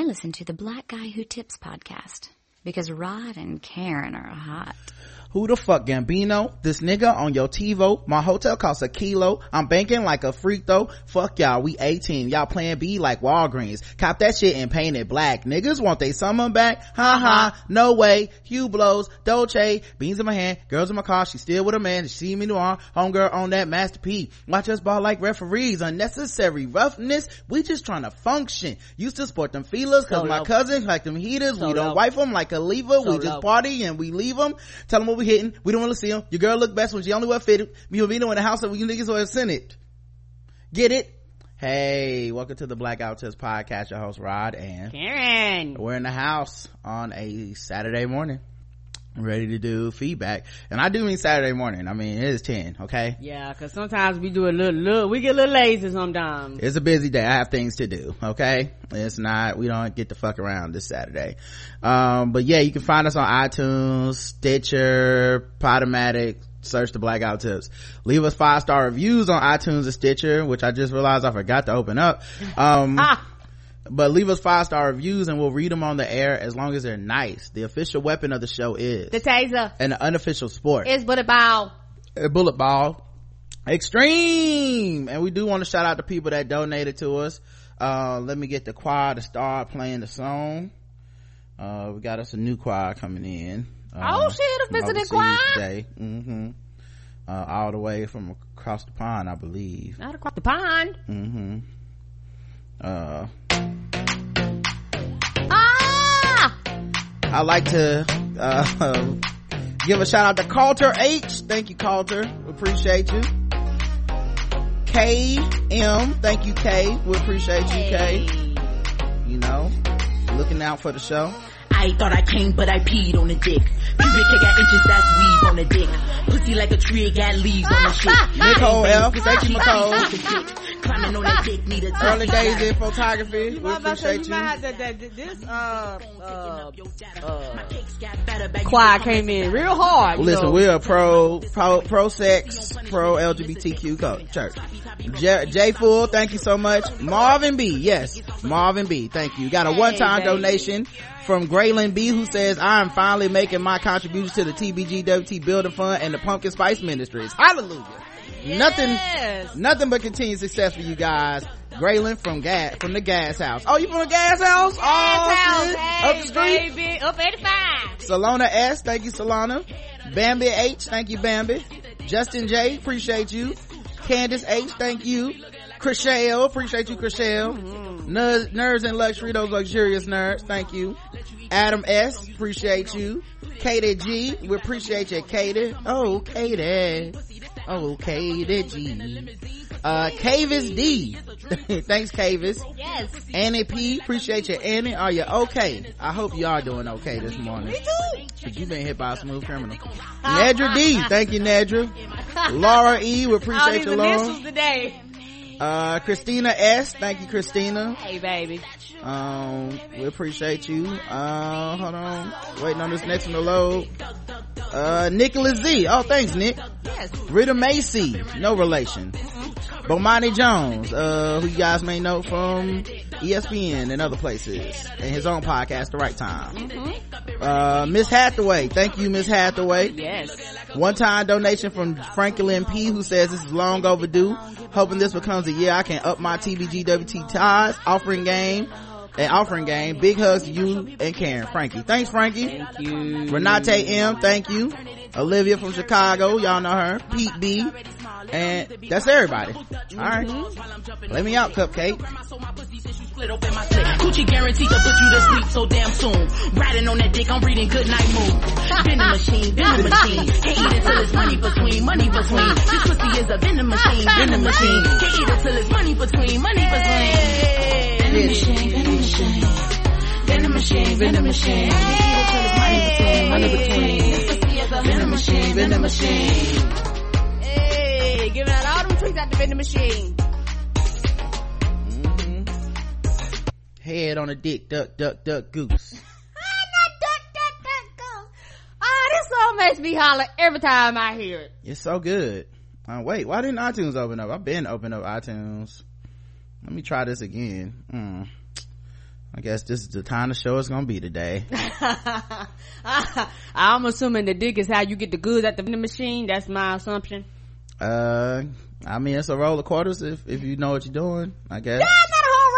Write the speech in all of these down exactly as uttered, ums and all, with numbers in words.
I listen to the Black Guy Who Tips podcast because Rod and Karen are hot. Who the fuck, Gambino? This nigga on your TiVo. My hotel costs a kilo. I'm banking like a freak though. Fuck y'all, we eighteen. Y'all plan B like Walgreens. Cop that shit and paint it black. Niggas want they summer back. Ha ha. No way. Hugh blows. Dolce. Beans in my hand. Girls in my car. She still with a man. She see me noir. Homegirl on that Master P. Watch us ball like referees. Unnecessary roughness. We just trying to function. Used to sport them feelers cause so my cousins like them heaters. So we don't low. Wipe them like a lever. So we just low. Party and we leave them. Tell them what we hitting. We don't want to see them. Your girl look best when she only wear fitted. Me and Vino in the house and you niggas always send it. Get it? Hey, welcome to the Blackout Test podcast. Your host Rod and Karen. We're in the house on a Saturday morning. Ready to do feedback. And I do mean Saturday morning. I mean, it is ten, okay? Yeah, cause sometimes we do a little, little, we get a little lazy sometimes. It's a busy day. I have things to do, okay? It's not, we don't get to fuck around this Saturday. Um, but yeah, you can find us on iTunes, Stitcher, Podomatic, search the Blackout Tips. Leave us five star reviews on iTunes and Stitcher, which I just realized I forgot to open up. Um, ah. But leave us five star reviews and we'll read them on the air as long as they're nice. The official weapon of the show is the taser, and the unofficial sport is bullet ball. A bullet ball extreme. And we do want to shout out the people that donated to us. Uh, let me get the choir to start playing the song. Uh, we got us a new choir coming in. Uh, oh shit, a visiting choir today. Mm-hmm. Uh, all the way from across the pond, I believe. Not across the pond. Mm-hmm. Uh, ah! I like to uh, give a shout out to Calter H. Thank you, Calter. Appreciate you. K M. Thank you, K. We appreciate you, K. You know, looking out for the show. I thought I came, but I peed on the dick. Pubic hair got inches, that's weave on the dick. Pussy like a tree, it got leaves on the shit. Nicole F. Thank you, Nicole. Climbing on that dick, need a early days in photography. We appreciate you. This uh uh uh choir came in real hard. Listen, we're a pro pro pro sex, pro L G B T Q church. J, J Full, thank you so much. Marvin B, yes, Marvin B, thank you. Got a one-time hey, donation from Graylin B, who says, I am finally making my contribution to the T B G W T Building Fund and the Pumpkin Spice Ministries. Hallelujah. Yes. Nothing, nothing but continued success for you guys. Graylin from gas, from the gas house. Oh, you from the gas house? Gas oh, house, shit. Hey, up the street? Baby, up eighty-five. Salona S, thank you, Salona. Bambi H, thank you, Bambi. Justin J, appreciate you. Candace H, thank you. Chriselle, appreciate you, Chriselle. Mm-hmm. Nerds, nerds and luxury, those luxurious nerds, thank you. Adam S, appreciate you. Katie G, we appreciate you, Katie. Oh, Katie. Oh, Katie G. Uh, Cavis D. Thanks, Cavis. Yes. Annie P, appreciate you, Annie. Are you okay? I hope you are doing okay this morning. Me too. But you've been hit by a smooth criminal. Nedra D, thank you, Nedra. Laura E, we appreciate you, Laura. Today. Uh, Christina S, thank you, Christina. Hey, baby. Um, we appreciate you. Uh, hold on. Waiting on this next one to load. Uh, Nicholas Z. Oh, thanks, Nick. Yes. Rita Macy. No relation. Mm-hmm. Bomani Jones, uh, who you guys may know from E S P N and other places, and his own podcast, The Right Time. Mm-hmm. Uh, Miss Hathaway. Thank you, Miss Hathaway. Yes. One time donation from Franklin P, who says this is long overdue. Hoping this becomes a year I can up my T B G W T ties. Offering game. An offering game. Big hugs to you and Karen. Frankie. Thanks, Frankie. Thank you. Renate M. Thank you. Olivia from Chicago. Y'all know her. Pete B. And that's everybody. All right. Mm-hmm. Let me out, Cupcake. Coochie guaranteed to put you to sleep so damn soon. Riding on that dick, I'm reading good night mood. Vending machine, vending machine. Can't eat it till it's money between, money between. This pussy is a vending machine, vending machine. Can't eat it till it's money between, money between. Vending machine, vending machine. Vending machine, vending machine. Can't eat it till it's money between, money between. This pussy is a vending machine, vending machine. Hey, giving out all them tricks out the vending machine. Head on a dick, duck, duck, duck, goose. I'm not duck, duck, duck, goose. Oh, this song makes me holler every time I hear it. It's so good. Uh, wait, why didn't iTunes open up? I've been opening up iTunes. Let me try this again. Mm. I guess this is the time the show is gonna be today. I'm assuming the dick is how you get the goods at the vending machine. That's my assumption. Uh, I mean, it's a roll of quarters if, if you know what you're doing, I guess. Yeah, not a whole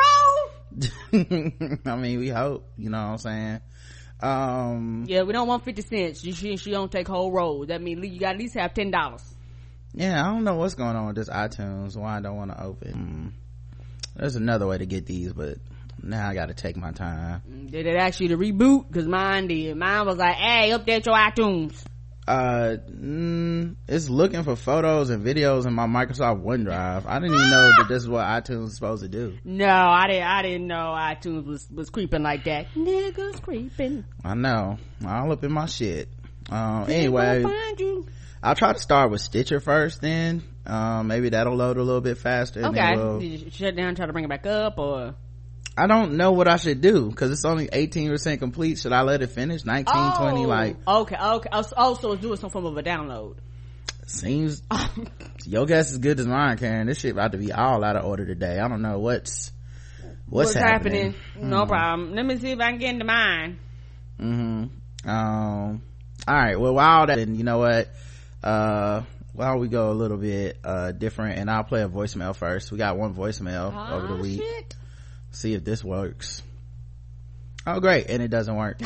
roll. I mean, we hope, you know what I'm saying? Um, yeah, we don't want fifty cents. She, she don't take whole rolls. That means you got at least have ten dollars. Yeah, I don't know what's going on with this iTunes, why I don't want to open. Mm. There's another way to get these, but now I gotta take my time. Did it ask you to reboot? Because mine did. Mine was like, hey, update your iTunes. Uh, mm, it's looking for photos and videos in my Microsoft OneDrive. I didn't even know that this is what iTunes is supposed to do. No, I didn't, I didn't know iTunes was, was creeping like that. Niggas creeping. I know. All up in my shit. Um, anyway, find you. I'll try to start with Stitcher first then. Um, maybe that'll load a little bit faster. And okay. then we'll... Did you shut down and try to bring it back up, or? I don't know what I should do because it's only eighteen percent complete. Should I let it finish? nineteen, oh, twenty, like. Okay, okay. Oh, so it's doing some form of a download. Seems, your guess is as good as mine, Karen. This shit about to be all out of order today. I don't know what's, what's, what's happening. happening. No mm. problem. Let me see if I can get into mine. Mm-hmm. Um, all right. Well, while that, and you know what? Uh, while we go a little bit, uh, different, and I'll play a voicemail first. We got one voicemail oh, over the week. Shit. See if this works. Oh great, and it doesn't work.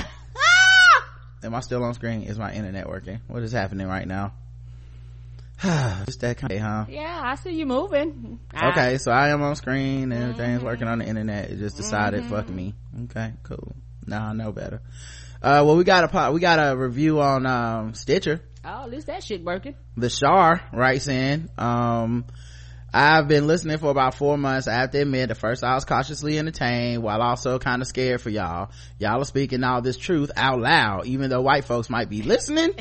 Am I still on screen? Is my internet working? What is happening right now? Just that kind of, huh? Yeah, I see you moving. Okay, so I am on screen and everything's mm-hmm. working on the internet. It just decided mm-hmm. fuck me. Okay, cool. Now I know better. Uh well, we got a we got a review on um Stitcher. Oh, at least that shit working. The Shar writes in, um I've been listening for about four months. I have to admit, at first I was cautiously entertained while also kind of scared for y'all. Y'all are speaking all this truth out loud, even though white folks might be listening.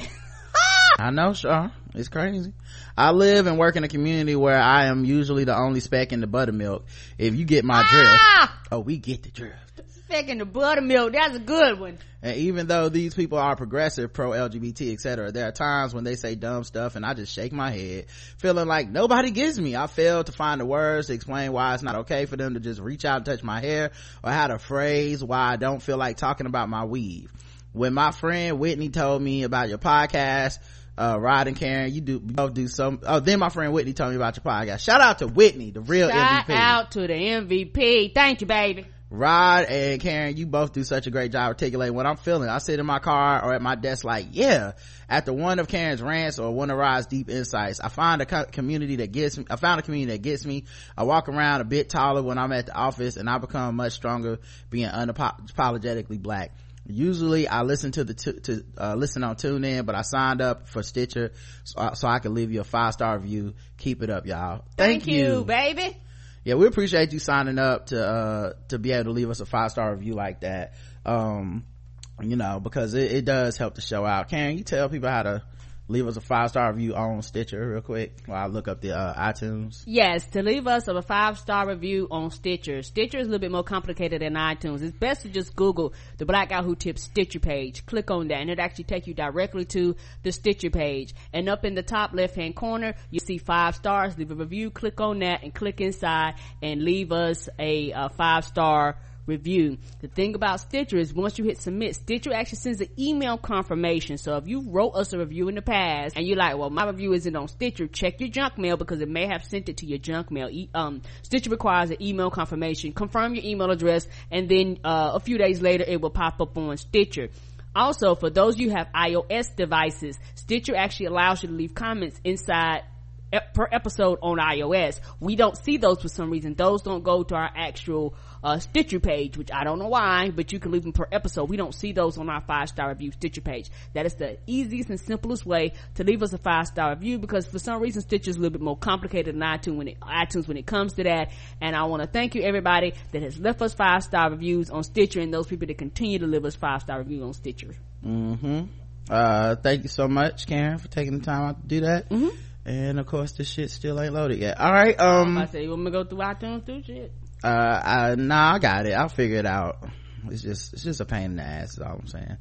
I know, sure. It's crazy. I live and work in a community where I am usually the only speck in the buttermilk. If you get my ah! drift. Oh, we get the drift. Speck in the buttermilk. That's a good one. And even though these people are progressive, pro-L G B T, et cetera, there are times when they say dumb stuff and I just shake my head, feeling like nobody gets me. I fail to find the words to explain why it's not okay for them to just reach out and touch my hair, or how to phrase why I don't feel like talking about my weave. When my friend Whitney told me about your podcast, uh Rod and Karen, you do you both do some oh then my friend Whitney told me about your podcast. Shout out to Whitney, the real Shout M V P. Shout out to the M V P. Thank you, baby. Rod and Karen, you both do such a great job articulating what I'm feeling. I sit in my car or at my desk like, yeah. After one of Karen's rants or one of Rod's deep insights, I find a co- community that gets me. I found a community that gets me. I walk around a bit taller when I'm at the office, and I become much stronger being unapologetically black. Usually I listen to the t- to uh listen on TuneIn, but I signed up for Stitcher so, so I can leave you a five star review. Keep it up, y'all. Thank, Thank you, you, baby. Yeah, we appreciate you signing up to uh to be able to leave us a five star review like that. Um, you know, because it, it does help the show out. Can you tell people how to leave us a five star review on Stitcher real quick while I look up the uh, iTunes? Yes, to leave us a five star review on Stitcher. Stitcher is a little bit more complicated than iTunes. It's best to just Google the Black Guy Who Tips Stitcher page. Click on that and it actually take you directly to the Stitcher page. And up in the top left hand corner, you see five stars. Leave a review. Click on that and click inside and leave us a, a five star review. The thing about Stitcher is once you hit submit, Stitcher actually sends an email confirmation. So if you wrote us a review in the past and you're like, well, my review isn't on Stitcher, check your junk mail because it may have sent it to your junk mail. E- um, Stitcher requires an email confirmation. Confirm your email address, and then uh, a few days later it will pop up on Stitcher. Also, for those of you who have iOS devices, Stitcher actually allows you to leave comments inside per episode on iOS. We don't see those for some reason. Those don't go to our actual uh Stitcher page, which I don't know why, but you can leave them per episode. We don't see those on our five star review Stitcher page. That is the easiest and simplest way to leave us a five star review, because for some reason Stitcher is a little bit more complicated than iTunes when it, iTunes when it comes to that. And I want to thank you everybody that has left us five star reviews on Stitcher, and those people that continue to leave us five star reviews on Stitcher. Mm-hmm. Uh, thank you so much, Karen, for taking the time out to do that. Mm-hmm. And of course this shit still ain't loaded yet. All right. Um, I say you want me to go through iTunes through shit? Uh, I, nah, I got it. I'll figure it out. It's just, it's just a pain in the ass is all I'm saying.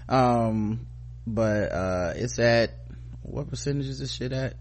Um, but, uh, it's at, what percentage is this shit at?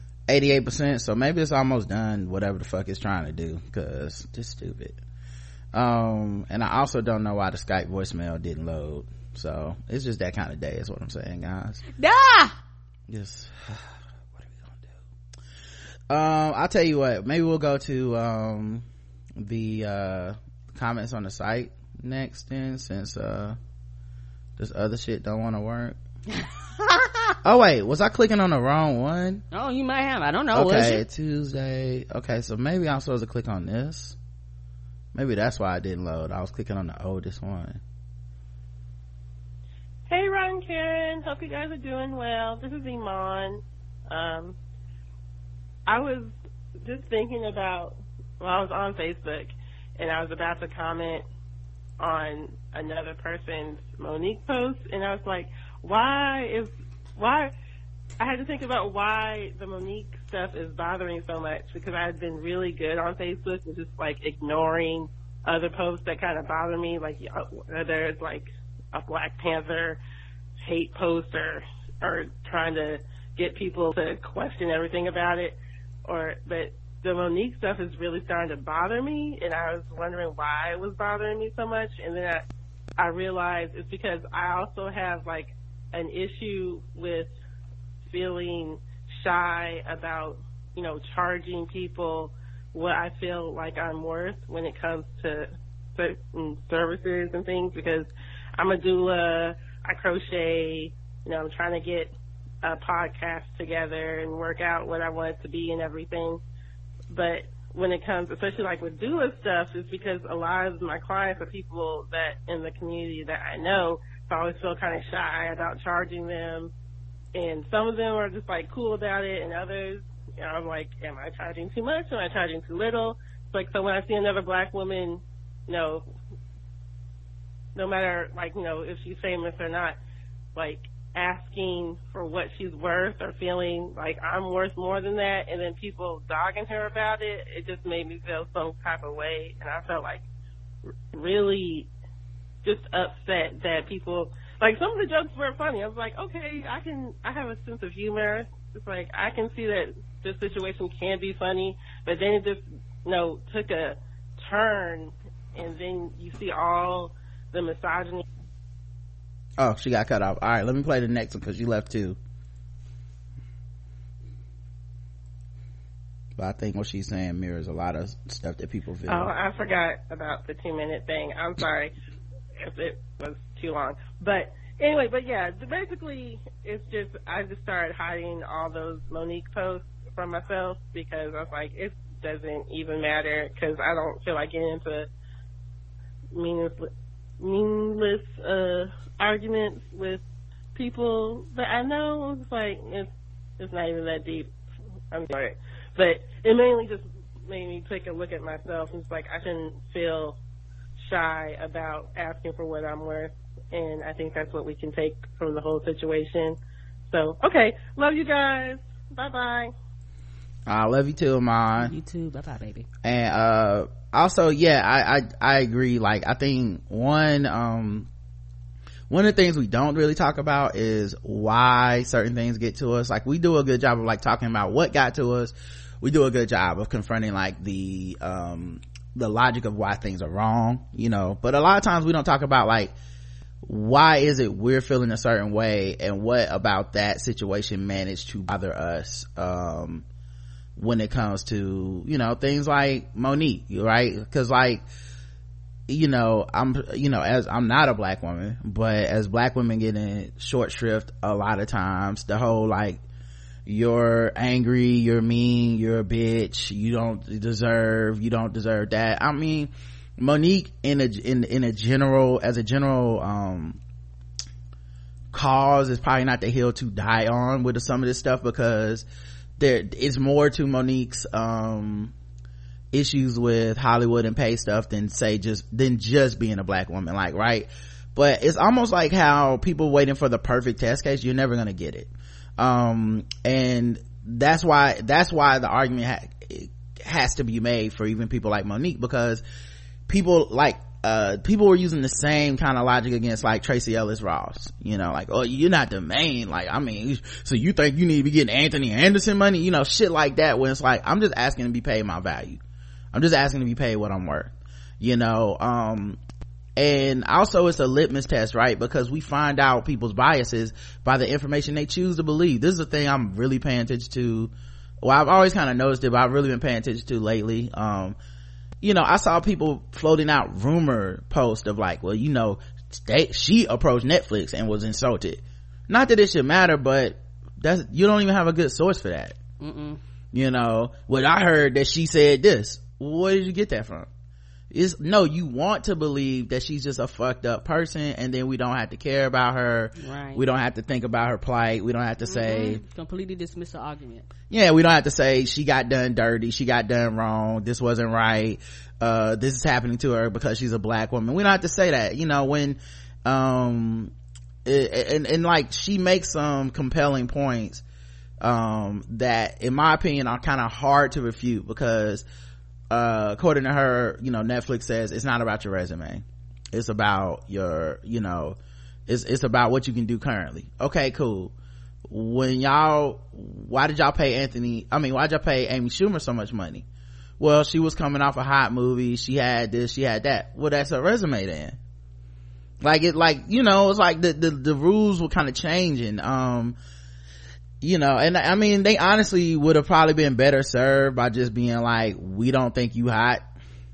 eighty-eight percent. So maybe it's almost done, whatever the fuck it's trying to do, cause it's stupid. Um, and I also don't know why the Skype voicemail didn't load. So it's just that kind of day is what I'm saying, guys. Ah! Just, what are we gonna do? Um, I'll tell you what, maybe we'll go to, um, the, uh, comments on the site next then, since, uh, this other shit don't want to work. Oh wait, was I clicking on the wrong one? Oh, you might have. I don't know. Okay, Tuesday. Okay, so maybe I'm supposed to click on this. Maybe that's why I didn't load. I was clicking on the oldest one. Hey, Ron, Karen. Hope you guys are doing well. This is Iman. Um, I was just thinking about, well, I was on Facebook, and I was about to comment on another person's Monique post, and I was like, why is, why, I had to think about why the Monique stuff is bothering so much, because I had been really good on Facebook with just, like, ignoring other posts that kind of bother me, like, whether it's, like, a Black Panther hate post or or trying to get people to question everything about it, or but the Monique stuff is really starting to bother me, and I was wondering why it was bothering me so much, and then I, I realized it's because I also have like an issue with feeling shy about, you know, charging people what I feel like I'm worth when it comes to certain services and things, because I'm a doula, I crochet, you know, I'm trying to get a podcast together and work out what I want it to be and everything. But when it comes, especially like with doula stuff, is because a lot of my clients are people that in the community that I know, so I always feel kind of shy about charging them. And some of them are just like cool about it, and others, you know, I'm like, am I charging too much? Am I charging too little? It's like, so when I see another Black woman, you know, no matter, like, you know, if she's famous or not, like, asking for what she's worth or feeling like I'm worth more than that, and then people dogging her about it, it just made me feel some type of way, and I felt like really just upset that people, like, some of the jokes were funny. I was like, okay, I can, I have a sense of humor. It's like, I can see that this situation can be funny, but then it just, you know, took a turn, and then you see all the misogyny. Oh, she got cut off. All right, let me play the next one because you left too. But I think what she's saying mirrors a lot of stuff that people feel. Oh, I forgot about the two minute thing. I'm sorry if it was too long. But anyway, but yeah, basically it's just, I just started hiding all those Monique posts from myself because I was like, it doesn't even matter, because I don't feel like getting into meaningless meaningless uh arguments with people that I know. It's like, it's it's not even that deep. I'm sorry, but it mainly just made me take a look at myself, and it's like I shouldn't feel shy about asking for what I'm worth, and I think that's what we can take from the whole situation. So, okay, love you guys. Bye bye. I love you too, Amon. You too. Bye bye, baby. And uh also, yeah, I, I I agree. Like, I think one um one of the things we don't really talk about is why certain things get to us. Like, we do a good job of like talking about what got to us. We do a good job of confronting like the um the logic of why things are wrong, you know, but a lot of times we don't talk about like why is it we're feeling a certain way, and what about that situation managed to bother us um when it comes to, you know, things like Monique, right? Because like, you know, I'm, you know, as I'm not a Black woman, but as Black women get in short shrift a lot of times, the whole like, you're angry, you're mean, you're a bitch, you don't deserve, you don't deserve that. I mean, Monique in a in in a general, as a general um cause, is probably not the hill to die on with some of this stuff, because there is more to Monique's um issues with Hollywood and pay stuff than say just than just being a Black woman, like, right? But it's almost like how people waiting for the perfect test case, you're never gonna get it. Um and that's why that's why the argument ha- has to be made for even people like Monique, because people like uh people were using the same kind of logic against like Tracy Ellis Ross, you know, like, oh, you're not the main, like, I mean, so you think you need to be getting Anthony Anderson money, you know, shit like that, when it's like, I'm just asking to be paid my value, I'm just asking to be paid what I'm worth, you know. Um, and also it's a litmus test, right? Because we find out people's biases by the information they choose to believe. This is the thing I'm really paying attention to. Well, I've always kind of noticed it, but I've really been paying attention to lately. Um, you know, I saw people floating out rumor posts of like, well, you know, they, she approached Netflix and was insulted. Not that it should matter, but that's, you don't even have a good source for that. Mm-mm. You know, what I heard that she said this. Where did you get that from? Is no, you want to believe that she's just a fucked up person, and then we don't have to care about her. Right. We don't have to think about her plight. We don't have to say mm-hmm. completely dismiss the argument. Yeah, we don't have to say she got done dirty, she got done wrong, this wasn't right, uh this is happening to her because she's a black woman. We don't have to say that. You know, when um it, and and like she makes some compelling points um that in my opinion are kind of hard to refute, because uh according to her, you know, Netflix says it's not about your resume, it's about your, you know, it's it's about what you can do currently. Okay, cool. When y'all, why did y'all pay Anthony I mean why did y'all pay Amy Schumer so much money? Well, she was coming off a hot movie, she had this, she had that. Well, that's her resume then. Like it, like, you know, it's like the the, the rules were kind of changing. Um you know, and I mean, they honestly would have probably been better served by just being like, we don't think you hot,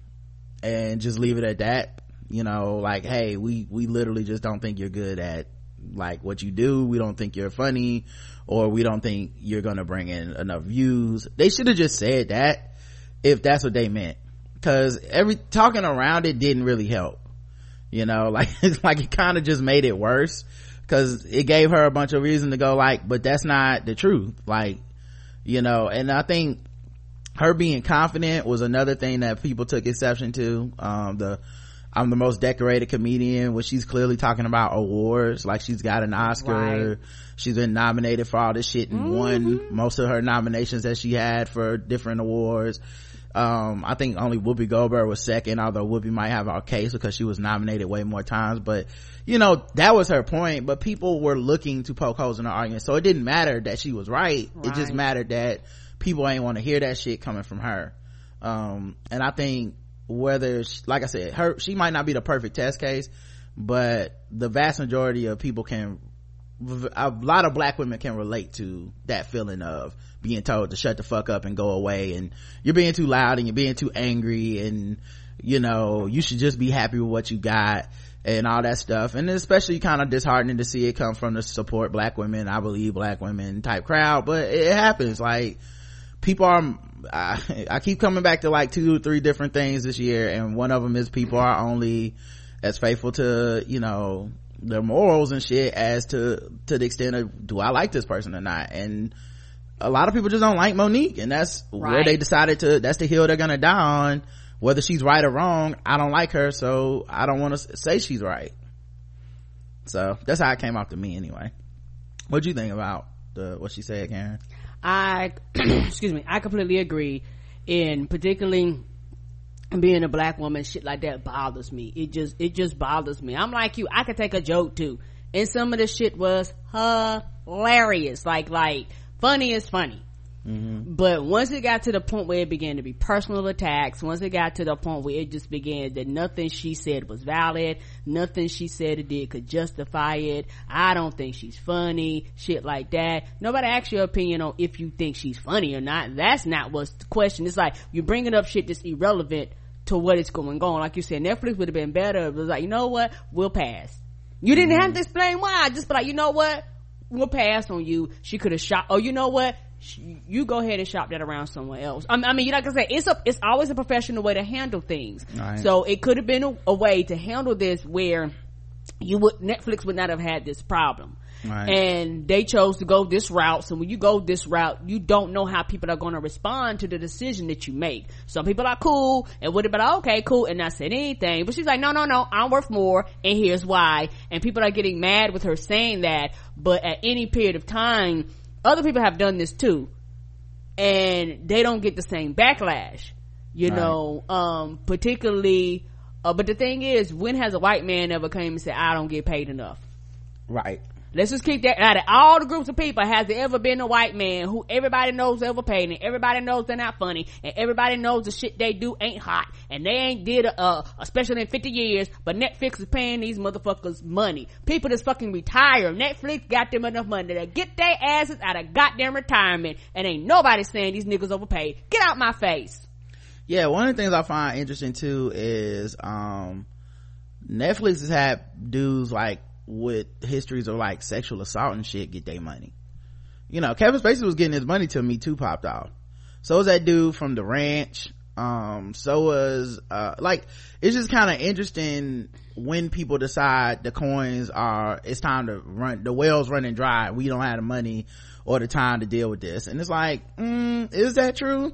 and just leave it at that. You know, like, hey, we we literally just don't think you're good at like what you do. We don't think you're funny, or we don't think you're gonna bring in enough views. They should have just said that if that's what they meant, because every talking around it didn't really help. You know, like it's like it kind of just made it worse, because it gave her a bunch of reason to go like, but that's not the truth. Like, you know, and I think her being confident was another thing that people took exception to. Um, the I'm the most decorated comedian, which she's clearly talking about awards, like she's got an Oscar, right. She's been nominated for all this shit and mm-hmm. won most of her nominations that she had for different awards. Um, I think only Whoopi Goldberg was second, although Whoopi might have our case because she was nominated way more times. But, you know, that was her point. But people were looking to poke holes in her argument. So it didn't matter that she was right. right. It just mattered that people ain't want to hear that shit coming from her. Um, and I think whether, she, like I said, her, she might not be the perfect test case, but the vast majority of people can, a lot of black women can relate to that feeling of being told to shut the fuck up and go away, and you're being too loud and you're being too angry, and you know, you should just be happy with what you got and all that stuff. And especially kind of disheartening to see it come from the support black women, I believe black women type crowd. But it happens. Like, people are, I, I keep coming back to like two or three different things this year, and one of them is people are only as faithful to, you know, their morals and shit as to to the extent of, do I like this person or not? And a lot of people just don't like Monique, and that's right. where they decided to, that's the hill they're gonna die on. Whether she's right or wrong, I don't like her, so I don't want to say she's right. So that's how it came out to me anyway. What'd you think about the what she said, Karen? I excuse me I completely agree. In particularly being a black woman, shit like that bothers me. It just it just bothers me. I'm like you, I could take a joke too, and some of the shit was hilarious, like like funny is funny. Mm-hmm. But once it got to the point where it began to be personal attacks, once it got to the point where it just began that nothing she said was valid, nothing she said or did could justify it, I don't think she's funny, shit like that. Nobody asks your opinion on if you think she's funny or not. That's not what's the question. It's like you're bringing up shit that's irrelevant to what is going on. Like you said, Netflix would have been better. It was like, you know what, we'll pass. You didn't mm-hmm. have to explain why. Just be like, you know what, we'll pass on you. She could have shot, oh, you know what, you go ahead and shop that around somewhere else. I mean, like I said, it's a, it's always a professional way to handle things. Right. So it could have been a, a way to handle this where you would, Netflix would not have had this problem. Right. And they chose to go this route. So when you go this route, you don't know how people are going to respond to the decision that you make. Some people are cool and would have been like, okay, cool, and not said anything. But she's like, no, no, no, I'm worth more, and here's why. And people are getting mad with her saying that. But at any period of time, other people have done this too, and they don't get the same backlash, you right. know, um, particularly, uh, but the thing is, when has a white man ever came and said, I don't get paid enough? Right. let's just keep that out of all the groups of people. Has there ever been a white man who everybody knows overpaid and everybody knows they're not funny and everybody knows the shit they do ain't hot and they ain't did a, a, a special in fifty years, but Netflix is paying these motherfuckers money. People that's fucking retire. Netflix got them enough money to get their asses out of goddamn retirement, and ain't nobody saying these niggas overpaid. Get out my face. Yeah, one of the things I find interesting too is um Netflix has had dudes like with histories of like sexual assault and shit get their money. You know, Kevin Spacey was getting his money till Me Too popped off. So was that dude from The Ranch. Um, so was, uh, like, it's just kind of interesting when people decide the coins are, it's time to run, the well's running dry. We don't have the money or the time to deal with this. And it's like, mm, is that true?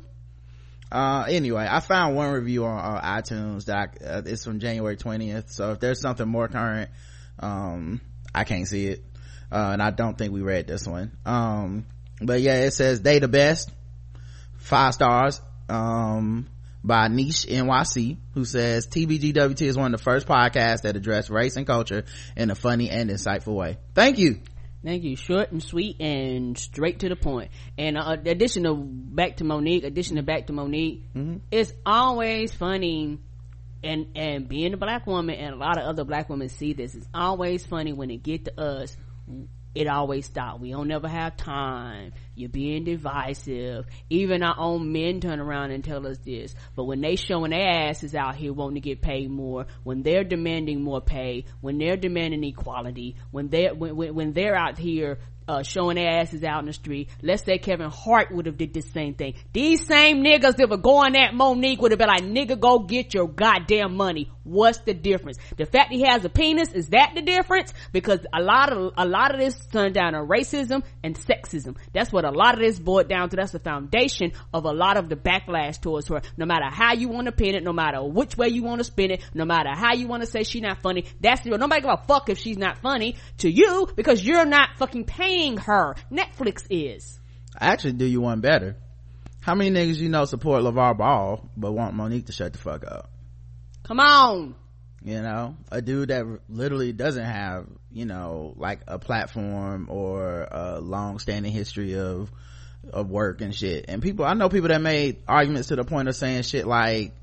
Uh, anyway, I found one review on uh, iTunes that I, uh, it's from January twentieth. So if there's something more current, um, I can't see it. Uh, and I don't think we read this one. Um, but yeah, it says they the best. Five stars. Um, by Niche N Y C, who says T B G W T is one of the first podcasts that address race and culture in a funny and insightful way. Thank you. Thank you. Short and sweet and straight to the point. And uh, addition to back to Monique, addition to back to Monique, mm-hmm. It's always funny, and and being a black woman, and a lot of other black women see this, it's always funny when it get to us. It always stop. We don't never have time. You're being divisive. Even our own men turn around and tell us this. But when they showing their asses out here wanting to get paid more, when they're demanding more pay, when they're demanding equality, when they're when, when, when they're out here uh showing their asses out in the street, let's say Kevin Hart would have did the same thing. These same niggas that were going at Monique would have been like, nigga, go get your goddamn money. What's the difference? The fact he has a penis, is that the difference? Because a lot of a lot of this turned down on racism and sexism. That's what a lot of this boiled down to. That's the foundation of a lot of the backlash towards her. No matter how you want to pin it, no matter which way you want to spin it, no matter how you want to say she's not funny, that's the nobody give a fuck if she's not funny to you, because you're not fucking paying her. Netflix is. I actually do you one better. How many niggas you know support LeVar Ball but want Monique to shut the fuck up? Come on. You know, a dude that literally doesn't have, you know, like a platform or a long-standing history of of work and shit. And people, I know people that made arguments to the point of saying shit like,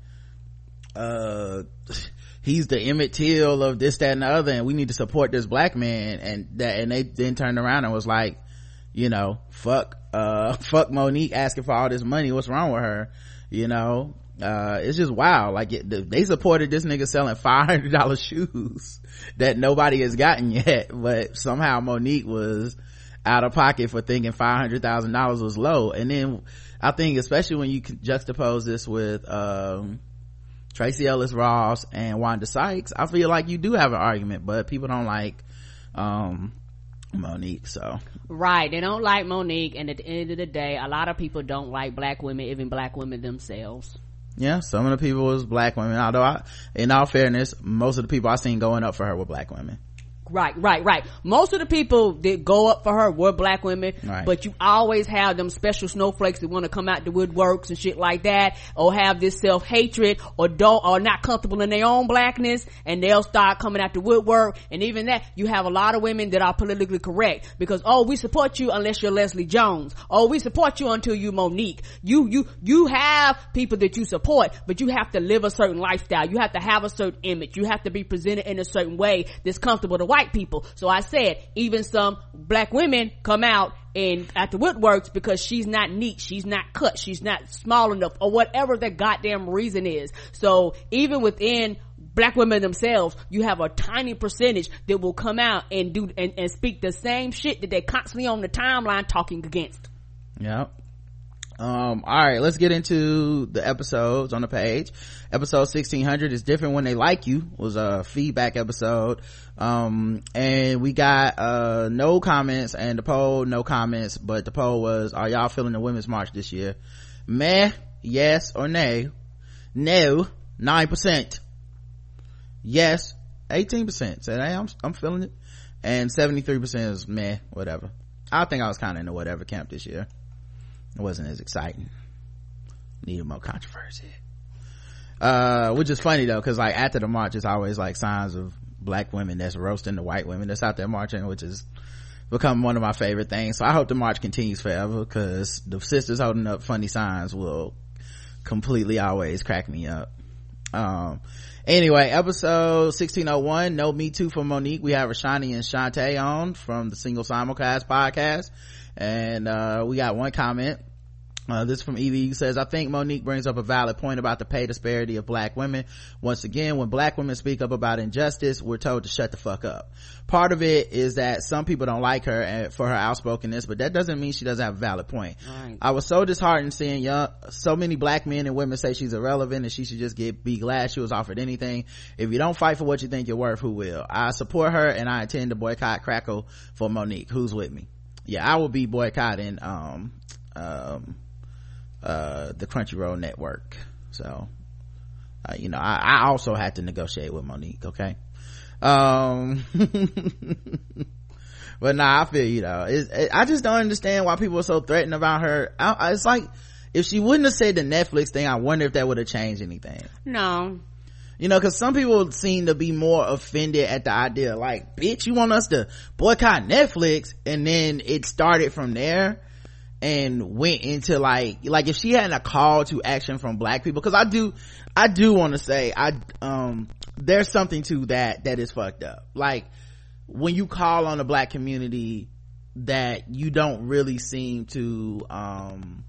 uh he's the Emmett Till of this, that, and the other, and we need to support this black man. And that, and they then turned around and was like, you know, fuck uh fuck Monique asking for all this money, what's wrong with her? You know, uh it's just wild. Like it, they supported this nigga selling five hundred dollars shoes that nobody has gotten yet, but somehow Monique was out of pocket for thinking five hundred thousand dollars was low. And then I think especially when you juxtapose this with um Tracy Ellis Ross and Wanda Sykes, I feel like you do have an argument, but people don't like um Monique. So right, they don't like Monique, and at the end of the day, a lot of people don't like black women, even black women themselves. Yeah, some of the people was black women, although I, in all fairness, most of the people I seen going up for her were black women. Right, right, right. Most of the people that go up for her were black women, right. But you always have them special snowflakes that want to come out the woodworks and shit like that, or have this self-hatred, or don't, or not comfortable in their own blackness, and they'll start coming out the woodwork. And even that, you have a lot of women that are politically correct, because, oh, we support you unless you're Leslie Jones. Oh, we support you until you Monique. You, you, you have people that you support, but you have to live a certain lifestyle. You have to have a certain image. You have to be presented in a certain way that's comfortable to white people. So I said, even some black women come out and at the woodworks because she's not neat, she's not cut, she's not small enough, or whatever the goddamn reason is. So even within black women themselves, you have a tiny percentage that will come out and do and, and speak the same shit that they constantly on the timeline talking against. Yep. Um, all right, let's get into the episodes on the page. Episode sixteen hundred is Different When They Like You, was a feedback episode. Um, and we got, uh, no comments, and the poll, no comments, but the poll was, are y'all feeling the Women's March this year? Meh, yes or nay? No, nine percent. Yes, eighteen percent. Said, hey, I'm, I'm feeling it. And seventy-three percent is meh, whatever. I think I was kind of in the whatever camp this year. It wasn't as exciting. Needed more controversy. Uh, which is funny though, cause like after the march, it's always like signs of black women that's roasting the white women that's out there marching, which is become one of my favorite things. So I hope the march continues forever, because the sisters holding up funny signs will completely always crack me up. Um, anyway, episode sixteen oh one, No Me Too for Monique. We have Rashani and Shantae on from the Single Simulcast podcast. And, uh, we got one comment. Uh, this is from Evie, who says, I think Monique brings up a valid point about the pay disparity of black women. Once again, when black women speak up about injustice, we're told to shut the fuck up. Part of it is that some people don't like her for her outspokenness, but that doesn't mean she doesn't have a valid point. Right. I was so disheartened seeing young, so many black men and women say she's irrelevant and she should just get be glad she was offered anything. If you don't fight for what you think you're worth, who will? I support her and I intend to boycott Crackle for Monique. Who's with me? Yeah, I will be boycotting, um, um, uh the Crunchyroll network. So uh, you know, I, I also had to negotiate with Monique. Okay. Um but nah, I feel you know it's, it, I just don't understand why people are so threatened about her. I, I, it's like, if she wouldn't have said the Netflix thing, I wonder if that would have changed anything. No, you know, because some people seem to be more offended at the idea, like, bitch, you want us to boycott Netflix? And then it started from there and went into like like if she hadn't a call to action from black people, because I do I do want to say I um there's something to that that is fucked up. Like, when you call on the black community, that you don't really seem to um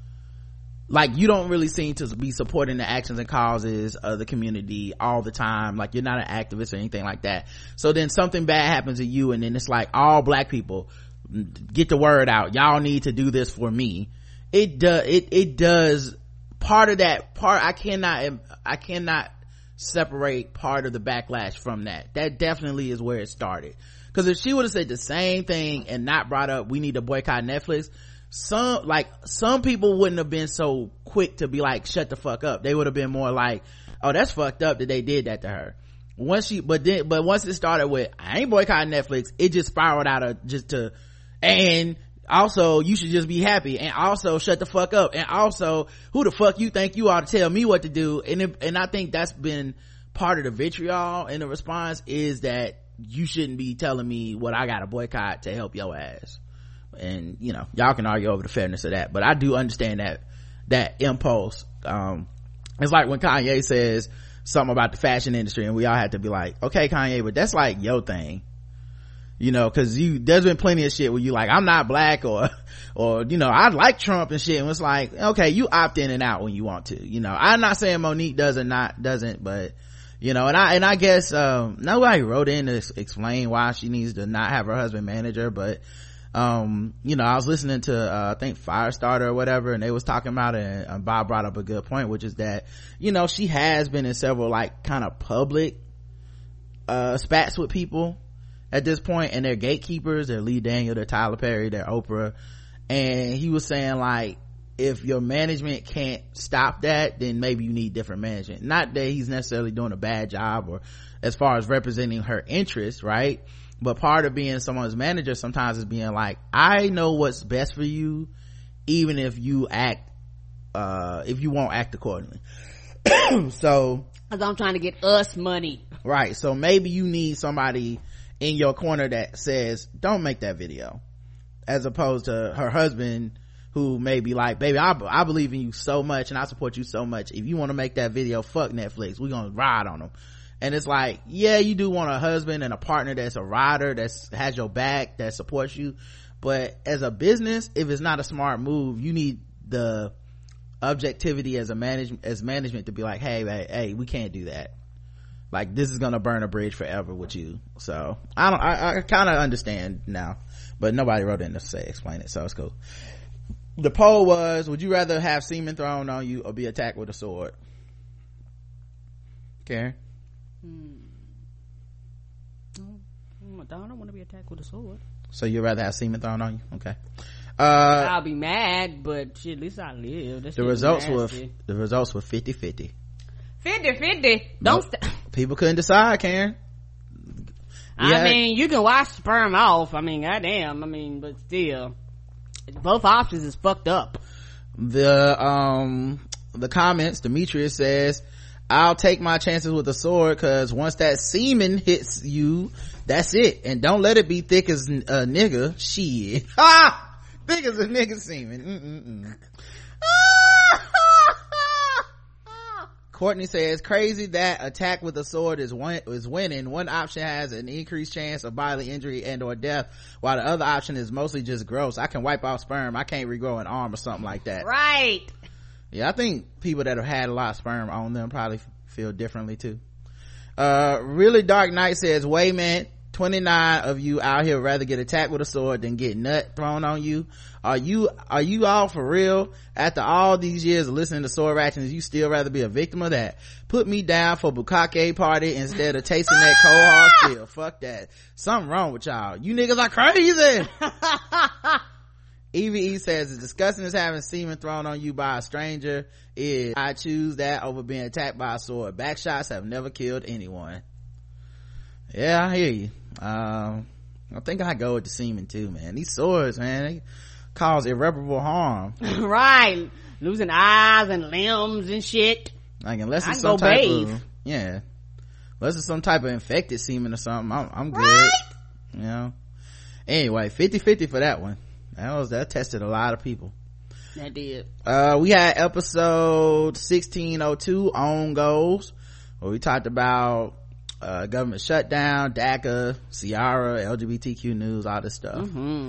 like you don't really seem to be supporting the actions and causes of the community all the time. Like, you're not an activist or anything like that. So then something bad happens to you, and then it's like, all black people, get the word out, y'all need to do this for me. It does it it does part of that part. I cannot I cannot separate part of the backlash from that. That definitely is where it started, because if she would have said the same thing and not brought up we need to boycott Netflix, some like some people wouldn't have been so quick to be like, shut the fuck up. They would have been more like, oh, that's fucked up that they did that to her. Once she but then but once it started with, I ain't boycotting Netflix, it just spiraled out of just to, and also you should just be happy, and also shut the fuck up, and also who the fuck you think you are to tell me what to do. And it, and I think that's been part of the vitriol in the response, is that you shouldn't be telling me what I gotta boycott to help your ass. And you know, y'all can argue over the fairness of that, but I do understand that that impulse. Um it's like when Kanye says something about the fashion industry, and we all had to be like, okay, Kanye, but that's like your thing. You know, cause you, there's been plenty of shit where you like, I'm not black, or, or, you know, I like Trump and shit. And it's like, okay, you opt in and out when you want to, you know. I'm not saying Monique does or not, doesn't, but, you know, and I, and I guess, um, nobody wrote in to explain why she needs to not have her husband manage her, but, um, you know, I was listening to, uh, I think Firestarter or whatever, and they was talking about it, and uh, Bob brought up a good point, which is that, you know, she has been in several, like, kind of public, uh, spats with people at this point, and they're gatekeepers. They're Lee Daniel, they're Tyler Perry, they're Oprah. And he was saying, like, if your management can't stop that, then maybe you need different management. Not that he's necessarily doing a bad job or as far as representing her interests, right? But part of being someone's manager sometimes is being like, I know what's best for you, even if you act uh if you won't act accordingly. So, because I'm trying to get us money, right? So maybe you need somebody in your corner that says, don't make that video, as opposed to her husband, who may be like, baby, I, I believe in you so much and I support you so much. If you want to make that video, fuck Netflix, we're gonna ride on them. And it's like, yeah, you do want a husband and a partner that's a rider, that's has your back, that supports you, but as a business, if it's not a smart move, you need the objectivity as a management as management to be like, hey, hey, hey, we can't do that. Like, this is gonna burn a bridge forever with you. So I don't I, I kind of understand now, but nobody wrote in to say explain it, so it's cool. The poll was, would you rather have semen thrown on you or be attacked with a sword? Karen? Hmm. I don't want to be attacked with a sword. So you'd rather have semen thrown on you? Okay. Uh, I'll be mad, but shit, at least I live. That the results were the results were fifty-fifty. fifty-fifty. Don't nope. st- People couldn't decide, Karen. I yeah. mean, you can wash sperm off. I mean, goddamn. I mean, but still, both options is fucked up. The um the comments, Demetrius says, I'll take my chances with a sword, cause once that semen hits you, that's it. And don't let it be thick as a nigga. Shit. Ha! Thick as a nigga semen. Mm-mm-mm. Courtney says, crazy that attack with a sword is one is winning. One option has an increased chance of bodily injury and or death, while the other option is mostly just gross. I can wipe off sperm. I can't regrow an arm or something like that. Right. Yeah, I think people that have had a lot of sperm on them probably feel differently too. Uh, really Dark Knight says, Wayman, twenty-nine of you out here would rather get attacked with a sword than get nut thrown on you. Are you, are you all for real? After all these years of listening to sword ratchings, you still rather be a victim of that? Put me down for bukkake party instead of tasting that cold hard steel. Fuck that. Something wrong with y'all. You niggas are crazy. E V E says, the disgusting is having semen thrown on you by a stranger is, I choose that over being attacked by a sword. Backshots have never killed anyone. Yeah, I hear you. Um, I think I go with the semen too, man. These swords, man, they cause irreparable harm. Right. Losing eyes and limbs and shit. Like, unless it's I some go type bathe. of, yeah. Unless it's some type of infected semen or something, I'm, I'm good. Right. You know? Anyway, fifty fifty for that one. That was, that tested a lot of people. That did. Uh, we had episode sixteen oh two, Own Goals, where we talked about, uh, government shutdown, DACA, Ciara, L G B T Q news, all this stuff. Mm-hmm.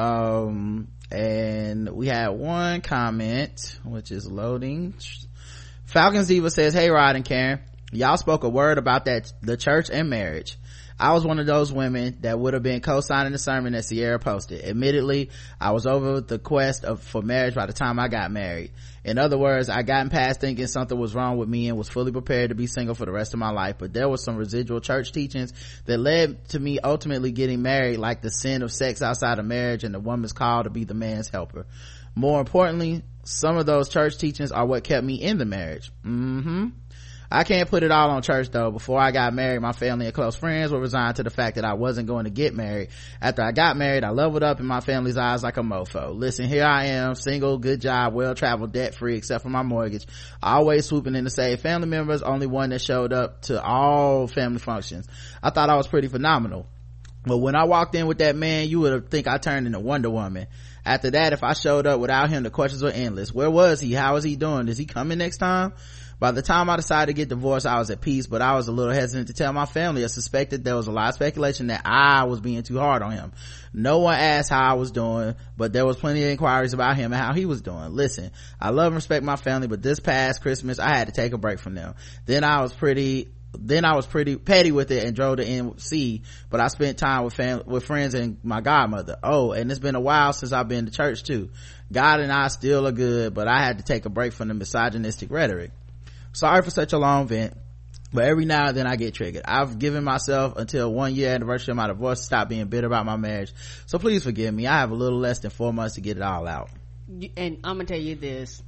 Um, and we had one comment, which is loading. Falcons Diva says, hey Rod and Karen, y'all spoke a word about that, the church and marriage. I was one of those women that would have been co-signing the sermon that Sierra posted. Admittedly, I was over the quest of, for marriage by the time I got married. In other words, I gotten past thinking something was wrong with me and was fully prepared to be single for the rest of my life. But there was some residual church teachings that led to me ultimately getting married, like the sin of sex outside of marriage and the woman's call to be the man's helper. More importantly, some of those church teachings are what kept me in the marriage. Mm-hmm. I can't put it all on church though. Before I got married, my family and close friends were resigned to the fact that I wasn't going to get married. After I got married, I leveled up in my family's eyes like a mofo. Listen, here I am, single, good job, well-traveled, debt-free, except for my mortgage. Always swooping in to save family members, only one that showed up to all family functions. I thought I was pretty phenomenal. But when I walked in with that man, you would have think I turned into Wonder Woman. After that, if I showed up without him, the questions were endless. Where was he? How was he doing? Is he coming next time? By the time I decided to get divorced, I was at peace, but I was a little hesitant to tell my family. I suspected there was a lot of speculation that I was being too hard on him. No one asked how I was doing, but there was plenty of inquiries about him and how he was doing. Listen, I love and respect my family, but this past Christmas, I had to take a break from them. Then I was pretty, then I was pretty petty with it and drove to N C, but I spent time with fam- with friends and my godmother. Oh, and it's been a while since I've been to church too. God and I still are good, but I had to take a break from the misogynistic rhetoric. Sorry for such a long vent, but every now and then I get triggered. I've given myself until one year anniversary of my divorce to stop being bitter about my marriage, so please forgive me. I have a little less than four months to get it all out. And I'm gonna tell you this,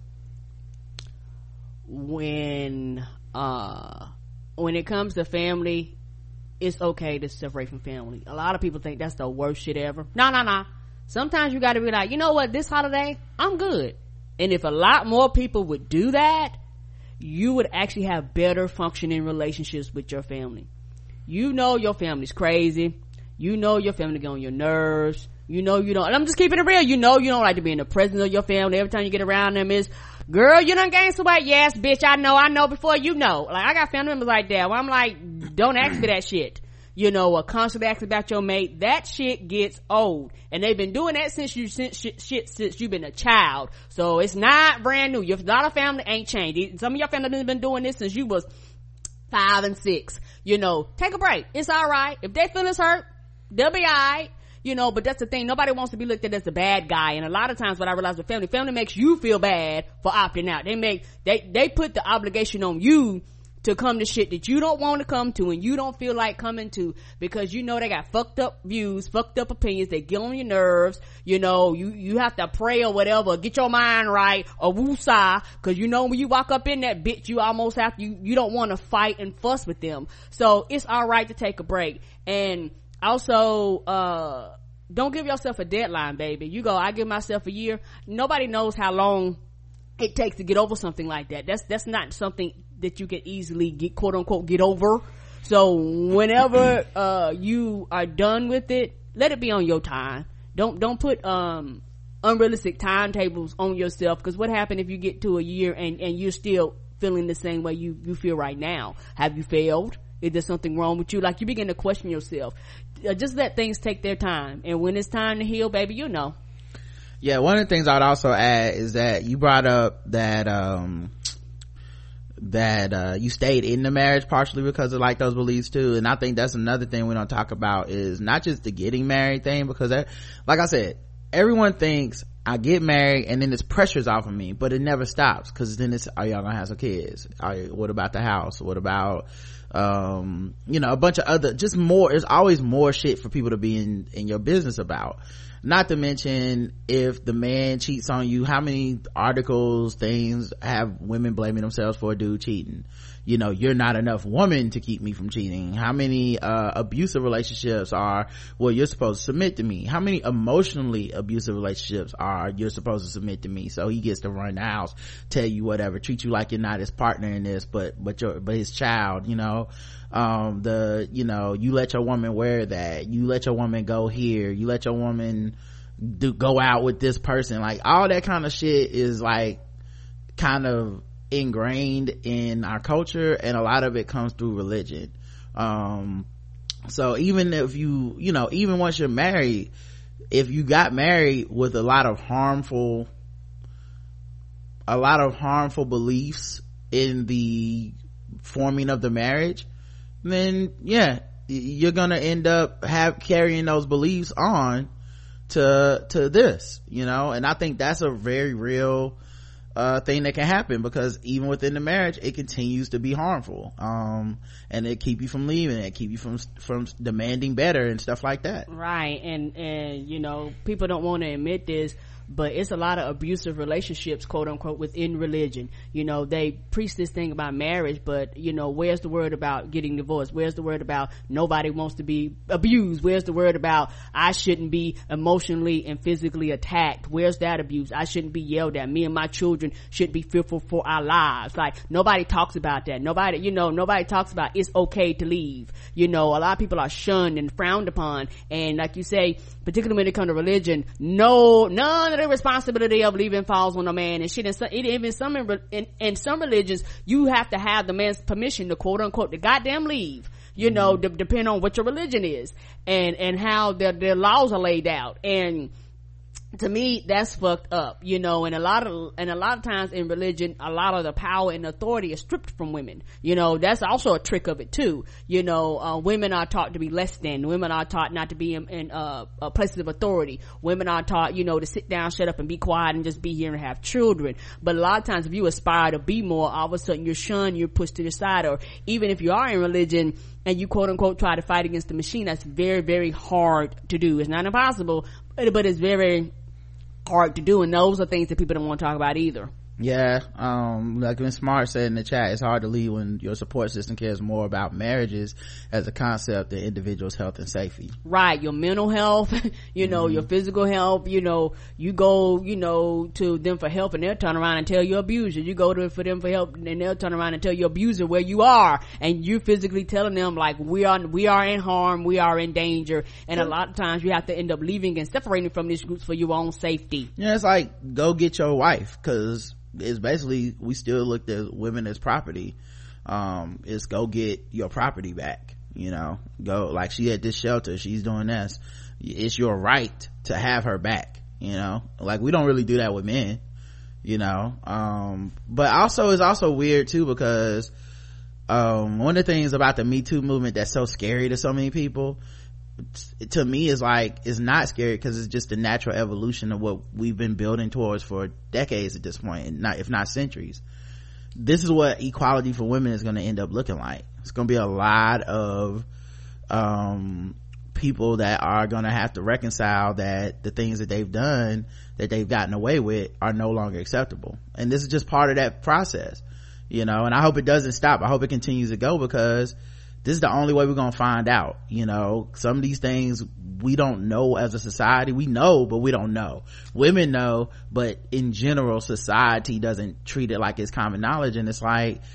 when uh when it comes to family, it's okay to separate from family. A lot of people think that's the worst shit ever. No, no, no. Sometimes you gotta be like, you know what, this holiday I'm good. And if a lot more people would do that, you would actually have better functioning relationships with your family. You know your family's crazy. You know your family get on your nerves. You know you don't, and I'm just keeping it real. You know you don't like to be in the presence of your family. Every time you get around them is, girl, you done gained some weight. Yes, bitch, I know, I know before you know. Like, I got family members like that where I'm like, don't ask for that shit. You know, or constantly ask about your mate. That shit gets old. And they've been doing that since you, since shit, shit since you've been a child. So it's not brand new. Your lot of family ain't changed. Some of your family has been doing this since you was five and six. You know, take a break. It's alright. If their feelings hurt, they'll be alright. You know, but that's the thing. Nobody wants to be looked at as the bad guy. And a lot of times what I realize with family, family makes you feel bad for opting out. They make, they, they put the obligation on you to come to shit that you don't want to come to and you don't feel like coming to, because you know they got fucked up views, fucked up opinions, they get on your nerves. You know, you you have to pray or whatever, get your mind right, or woosah, because you know when you walk up in that bitch, you almost have to, you, you don't want to fight and fuss with them. So it's alright to take a break. And also, uh don't give yourself a deadline, baby. You go, I give myself a year. Nobody knows how long it takes to get over something like that. That's that's not something that you can easily get, quote unquote, get over. So whenever uh you are done with it, let it be on your time. Don't don't put um unrealistic timetables on yourself, because what happened if you get to a year and and you're still feeling the same way you you feel right now? Have you failed? Is there something wrong with you? Like, you begin to question yourself. Uh, just let things take their time, and when it's time to heal, baby, you know. Yeah, one of the things I'd also add is that you brought up that um that uh you stayed in the marriage partially because of like those beliefs too, and I think that's another thing we don't talk about, is not just the getting married thing, because that, like I said, everyone thinks I get married and then this pressure's off of me, but it never stops, because then it's, are y'all gonna have some kids? Are, what about the house? What about um you know, a bunch of other, just more, there's always more shit for people to be in in your business about. Not to mention, if the man cheats on you, how many articles, things have women blaming themselves for a dude cheating? You know, you're not enough woman to keep me from cheating. How many uh abusive relationships are, well, you're supposed to submit to me? How many emotionally abusive relationships are, you're supposed to submit to me? So he gets to run the house, tell you whatever, treat you like you're not his partner in this, but but your but his child, you know. Um the you know, you let your woman wear that, you let your woman go here, you let your woman do go out with this person, like all that kind of shit is like kind of ingrained in our culture, and a lot of it comes through religion. Um so even if you you know, even once you're married, if you got married with a lot of harmful a lot of harmful beliefs in the forming of the marriage, then yeah, you're gonna end up have carrying those beliefs on to to this, you know. And I think that's a very real uh thing that can happen, because even within the marriage it continues to be harmful, um and it keep you from leaving, it keep you from from demanding better and stuff like that. Right. And and you know, people don't want to admit this, but it's a lot of abusive relationships, quote unquote, within religion. You know, they preach this thing about marriage, but you know, where's the word about getting divorced? Where's the word about nobody wants to be abused? Where's the word about I shouldn't be emotionally and physically attacked? Where's that abuse? I shouldn't be yelled at. Me and my children should be fearful for our lives. Like, nobody talks about that. Nobody, you know, nobody talks about it's okay to leave. You know, a lot of people are shunned and frowned upon, and like you say, particularly when it comes to religion, no, none of the responsibility of leaving falls on a man and shit. And so, it, even some in, in, in some religions, you have to have the man's permission to, quote unquote, the goddamn leave. You know, mm-hmm. de- depending on what your religion is and and how their their laws are laid out. And to me, that's fucked up, you know. And a lot of and a lot of times in religion, a lot of the power and authority is stripped from women. You know, that's also a trick of it too. You know, uh, women are taught to be less than. Women are taught not to be in, in uh, uh, places of authority. Women are taught, you know, to sit down, shut up, and be quiet and just be here and have children. But a lot of times, if you aspire to be more, all of a sudden you're shunned, you're pushed to the side. Or even if you are in religion and you, quote unquote, try to fight against the machine, that's very, very hard to do. It's not impossible, but, but it's very hard to do, and those are things that people don't want to talk about either. Yeah, um like when Smart said in the chat, it's hard to leave when your support system cares more about marriages as a concept than individuals' health and safety. Right, your mental health, you know, mm-hmm. your physical health. You know, you go, you know, to them for help and they'll turn around and tell your abuser. You go to for them for help and they'll turn around and tell your abuser where you are, and you physically telling them like, we are we are in harm, we are in danger. And a lot of times you have to end up leaving and separating from these groups for your own safety. Yeah, it's like, go get your wife, because it's basically, we still looked at women as property. Um it's go get your property back, you know. Go, like, she at this shelter, she's doing this, it's your right to have her back, you know. Like, we don't really do that with men, you know. Um but also, it's also weird too, because um one of the things about the Me Too movement that's so scary to so many people, to me, is like, it's not scary because it's just the natural evolution of what we've been building towards for decades at this point, and not if not centuries. This is what equality for women is going to end up looking like. It's going to be a lot of um people that are going to have to reconcile that the things that they've done, that they've gotten away with, are no longer acceptable, and this is just part of that process, you know. And I hope it doesn't stop. I hope it continues to go, because this is the only way we're gonna find out, you know. Some of these things we don't know as a society. We know, but we don't know. Women know, but in general, society doesn't treat it like it's common knowledge. And it's like,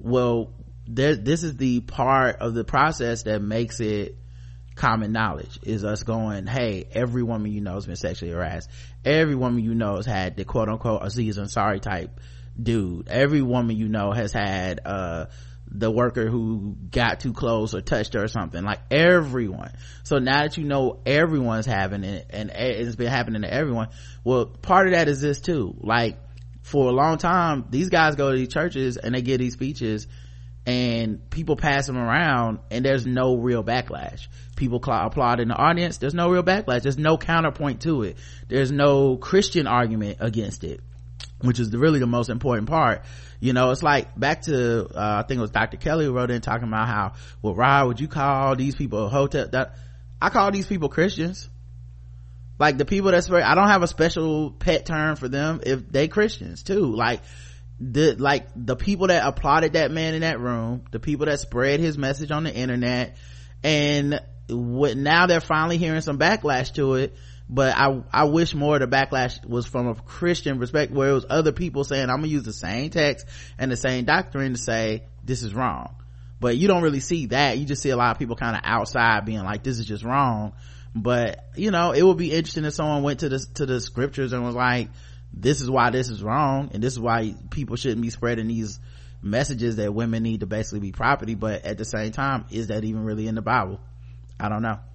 well, there, this is the part of the process that makes it common knowledge, is us going, hey, every woman you know has been sexually harassed. Every woman you know has had the quote unquote Aziz Ansari type dude. Every woman you know has had uh the worker who got too close or touched her or something. Like everyone. So now that you know everyone's having it and it's been happening to everyone, well, part of that is this too. Like for a long time, these guys go to these churches and they give these speeches and people pass them around and there's no real backlash. People cl- applaud in the audience. There's no real backlash. There's no counterpoint to it. There's no Christian argument against it, which is the, really the most important part. You know, it's like back to uh, I think it was Doctor Kelly who wrote in talking about how, well, Rod, would you call these people hotel that I call these people Christians. Like the people that's very, I don't have a special pet term for them if they Christians too. Like the like the people that applauded that man in that room, the people that spread his message on the internet, and what now they're finally hearing some backlash to it. But I I wish more of the backlash was from a Christian perspective, where it was other people saying, I'm gonna use the same text and the same doctrine to say this is wrong. But you don't really see that. You just see a lot of people kind of outside being like, this is just wrong. But you know, it would be interesting if someone went to the to the scriptures and was like, this is why this is wrong, and this is why people shouldn't be spreading these messages that women need to basically be property. But at the same time, is that even really in the Bible? I don't know.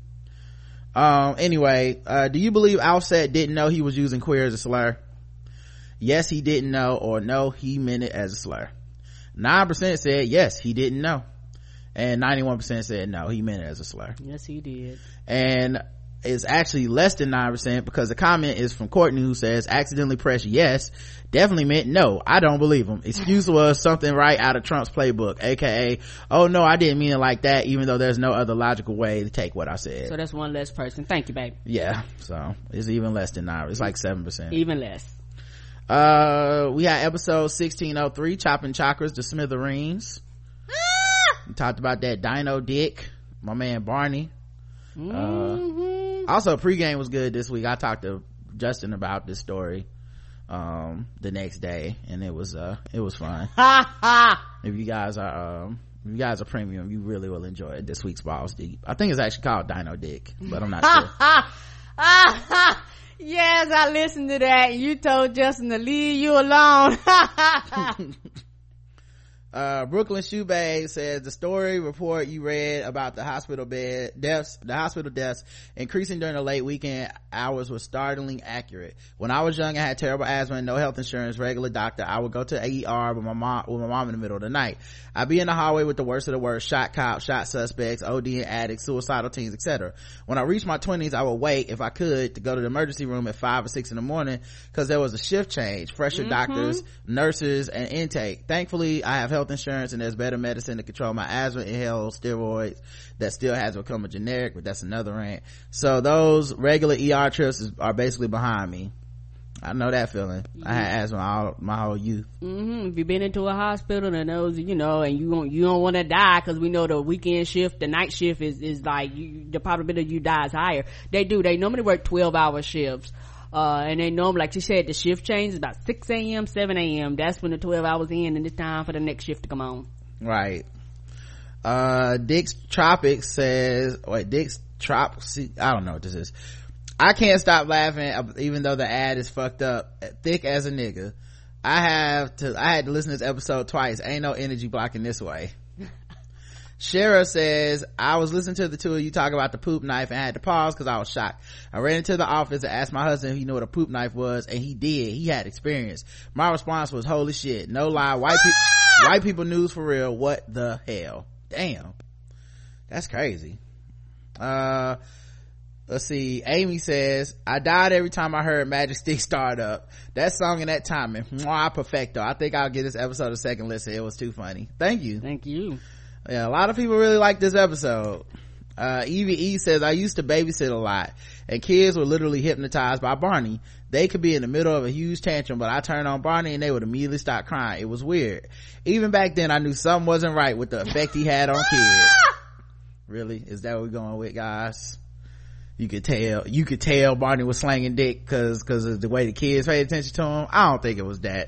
Um, anyway, uh, do you believe Offset didn't know he was using queer as a slur? Yes, he didn't know, or no, he meant it as a slur. nine percent said yes, he didn't know. And ninety-one percent said no, he meant it as a slur. Yes, he did. And it's actually less than nine percent because the comment is from Courtney, who says accidentally pressed yes, definitely meant no, I don't believe him. Excuse was something right out of Trump's playbook, aka oh no, I didn't mean it like that, even though there's no other logical way to take what I said. So that's one less person. Thank you, babe. Yeah, so it's even less than nine. It's like seven percent, even less. Uh we had episode sixteen oh three, chopping chakras to smithereens. We talked about that dino dick, my man Barney. Mm-hmm. Uh, also pregame was good this week. I talked to Justin about this story um the next day, and it was uh it was fun. If you guys are um if you guys are premium, you really will enjoy it. This week's Balls Deep, I think it's actually called Dino Dick, but I'm not sure. Yes, I listened to that. You told Justin to leave you alone. Uh, Brooklyn Shoebag says the story report you read about the hospital bed deaths, the hospital deaths increasing during the late weekend hours was startlingly accurate. When I was young, I had terrible asthma and no health insurance, regular doctor. I would go to A E R with my mom, with my mom in the middle of the night. I'd be in the hallway with the worst of the worst, shot cops, shot suspects, ODing addicts, suicidal teens, et cetera. When I reached my twenties, I would wait, if I could, to go to the emergency room at five or six in the morning because there was a shift change, fresher mm-hmm. doctors, nurses, and intake. Thankfully, I have health insurance and there's better medicine to control my asthma, inhale steroids. That still has become a generic, but that's another rant. So those regular E R trips is, are basically behind me. I know that feeling. Yeah. I had asthma all my whole youth. Mm-hmm. If you've been into a hospital and those, you know, and you don't you don't want to die, because we know the weekend shift, the night shift is is like you, the probability you die is higher. They do. They normally work twelve hour shifts. Uh, and they normally, like you said, the shift change is about six a.m., seven a.m. That's when the twelve hours in, and it's time for the next shift to come on. Right. Uh, Dick's Tropics says, wait, Dick's Trop, I don't know what this is. I can't stop laughing, even though the ad is fucked up. Thick as a nigga. I have to, I had to listen to this episode twice. Ain't no energy blocking this way. Shara says, I was listening to the two of you talk about the poop knife and I had to pause because I was shocked. I ran into the office and asked my husband if he knew what a poop knife was, and he did. He had experience. My response was, holy shit, no lie, white people white people news for real. What the hell? Damn, that's crazy. Uh let's see, Amy says, I died every time I heard Magic Stick start up. That song and that timing, mwah, perfecto. I think I'll give this episode a second listen. It was too funny. Thank you. Thank you. Yeah, a lot of people really like this episode. uh Evie E says, I used to babysit a lot and kids were literally hypnotized by Barney. They could be in the middle of a huge tantrum, but I turned on Barney and they would immediately stop crying. It was weird. Even back then I knew something wasn't right with the effect he had on kids. Really? Is that what we're going with, guys? you could tell you could tell Barney was slanging dick because because of the way the kids paid attention to him. I don't think it was that.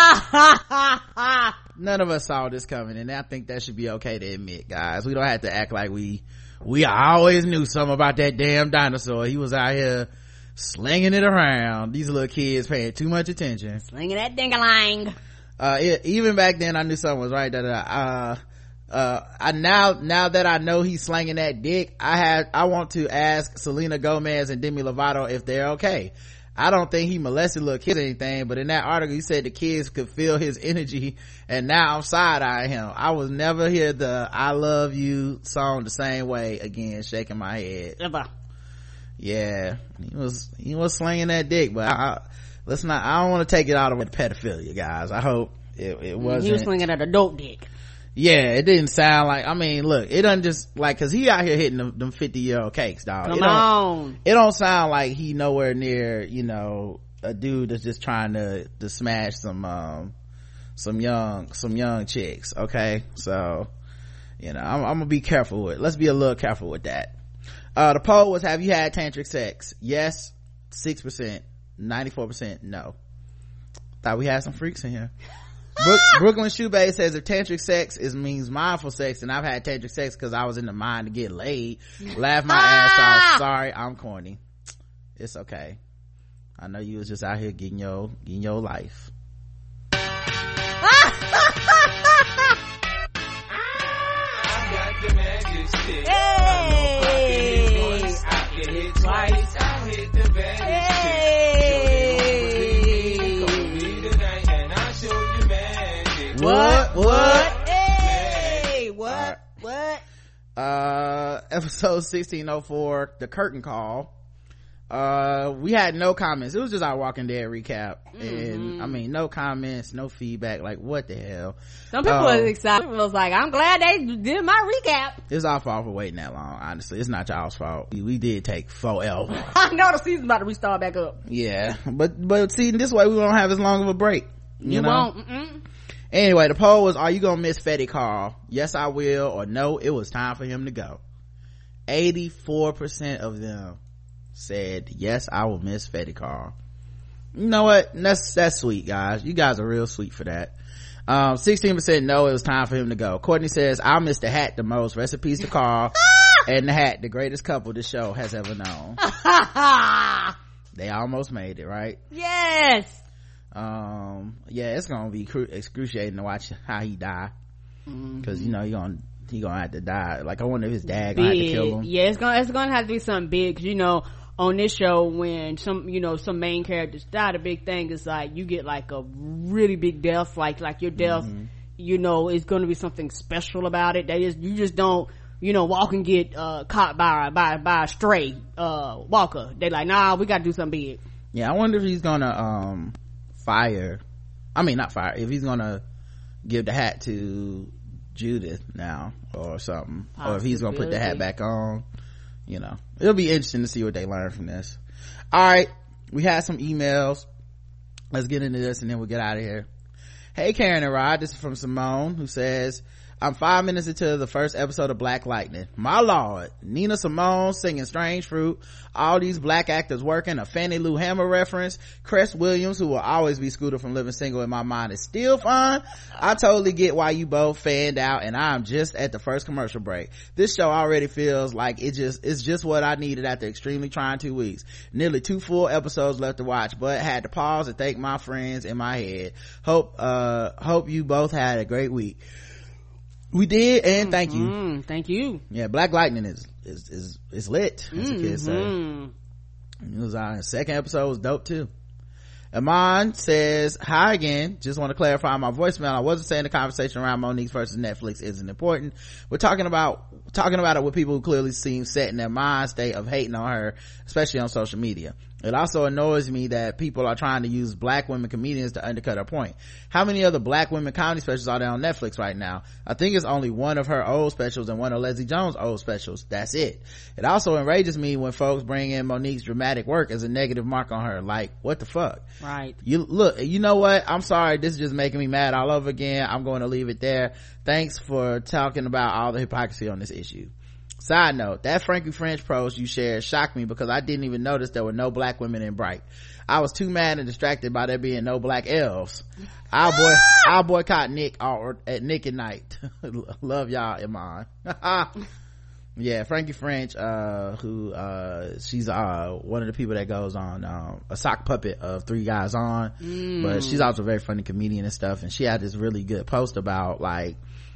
None of us saw this coming, and I think that should be okay to admit, guys. We don't have to act like we we always knew something about that damn dinosaur. He was out here slinging it around. These little kids paying too much attention, slinging that ding-a-lang. Uh, it, even back then I knew something was right. That uh uh I now now that I know he's slanging that dick, I had I want to ask Selena Gomez and Demi Lovato if they're okay. I don't think he molested little kids or anything, but in that article he said the kids could feel his energy, and now I'm side-eyeing him. I will never hear the I love you song the same way again, shaking my head. Ever. Yeah, he was he was slinging that dick, but I, I let's not I don't want to take it out of pedophilia, guys. I hope it, it wasn't. He was slinging at a dope dick. Yeah, it didn't sound like, I mean, look, it doesn't just, like, cause he out here hitting them, them fifty year old cakes, dog. Come it on. It don't sound like he nowhere near, you know, a dude that's just trying to, to smash some, um, some young, some young chicks, okay? So, you know, I'm, I'm gonna be careful with, let's be a little careful with that. Uh, the poll was, have you had tantric sex? Yes, six percent. ninety-four percent no. Thought we had some freaks in here. Brook, Brooklyn Shoebay says if tantric sex is means mindful sex, and I've had tantric sex because I was in the mind to get laid. Laugh my ass off. Sorry, I'm corny. It's okay. I know you was just out here getting your getting your life. I got the magic stick. Hey. I can hit twice. I hit the magic stick. What? What? Hey! What? What? Uh, episode sixteen oh four, the curtain call. Uh, we had no comments. It was just our Walking Dead recap. Mm-hmm. And, I mean, no comments, no feedback. Like, what the hell? Some people um, was excited. People was like, I'm glad they did my recap. It's our fault for waiting that long, honestly. It's not y'all's fault. We, we did take forever. I know the season's about to restart back up. Yeah. But, but see, this way we won't have as long of a break. You, you know? won't. Mm-mm. Anyway, the poll was, are you gonna miss Fetty Carl? Yes, I will, or no, it was time for him to go. eighty-four percent of them said, yes, I will miss Fetty Carl. You know what? That's, that's sweet, guys. You guys are real sweet for that. Um, sixteen percent no, it was time for him to go. Courtney says, I'll miss the hat the most. Rest in peace to Carl. And the hat, the greatest couple the show has ever known. They almost made it, right? Yes. Um, yeah, it's gonna be cru- excruciating to watch how he die. Mm-hmm. Cause, you know, he gonna, he gonna have to die. Like, I wonder if his dad gonna big. have to kill him. Yeah, it's gonna, it's gonna have to be something big. Cause, you know, on this show, when some, you know, some main characters die, the big thing is like, you get like a really big death, like, like your death, mm-hmm. you know, is gonna be something special about it. They just, you just don't, you know, walk and get, uh, caught by, by, by a stray, uh, walker. They like, nah, we gotta do something big. Yeah, I wonder if he's gonna, um, fire, I mean, not fire, if he's gonna give the hat to Judith now, or something, or if he's gonna put the hat back on. You know, it'll be interesting to see what they learn from this. All right, we had some emails. Let's get into this and then we'll get out of here. Hey Karen and Rod, this is from Simone, who says, I'm five minutes into the first episode of Black Lightning. My lord, Nina Simone singing Strange Fruit, all these black actors working, a Fannie Lou Hammer reference, Cress Williams, who will always be Scooter from Living Single in my mind, is still fun. I totally get why you both fanned out, and I'm just at the first commercial break. This show already feels like it just it's just what I needed after extremely trying two weeks. Nearly two full episodes left to watch, but had to pause and thank my friends in my head. Hope uh hope you both had a great week. We did, and thank you. Mm-hmm. Thank you. Yeah, Black Lightning is is is, is lit, as mm-hmm. the kids say. It was our second episode was dope too. Iman says, hi again. Just want to clarify my voicemail. I wasn't saying the conversation around Monique versus Netflix isn't important. We're talking about talking about it with people who clearly seem set in their mind state of hating on her, especially on social media. It also annoys me that people are trying to use black women comedians to undercut her point. How many other black women comedy specials are there on Netflix right now? I think it's only one of her old specials and one of Leslie Jones' old specials. That's it. It also enrages me when folks bring in Monique's dramatic work as a negative mark on her. Like, what the fuck? Right. You look, you know what? I'm sorry. This is just making me mad all over again. I'm going to leave it there. Thanks for talking about all the hypocrisy on this issue. Side note, that Frankie French post you shared shocked me because I didn't even notice there were no black women in Bright. I was too mad and distracted by there being no black elves. I'll boy I'll boycott Nick or at Nick at Night. Love y'all, Iman. Yeah, Frankie French, uh, who, uh, she's, uh, one of the people that goes on, um, a sock puppet of Three Guys On, mm. but she's also a very funny comedian and stuff, and she had this really good post about, like,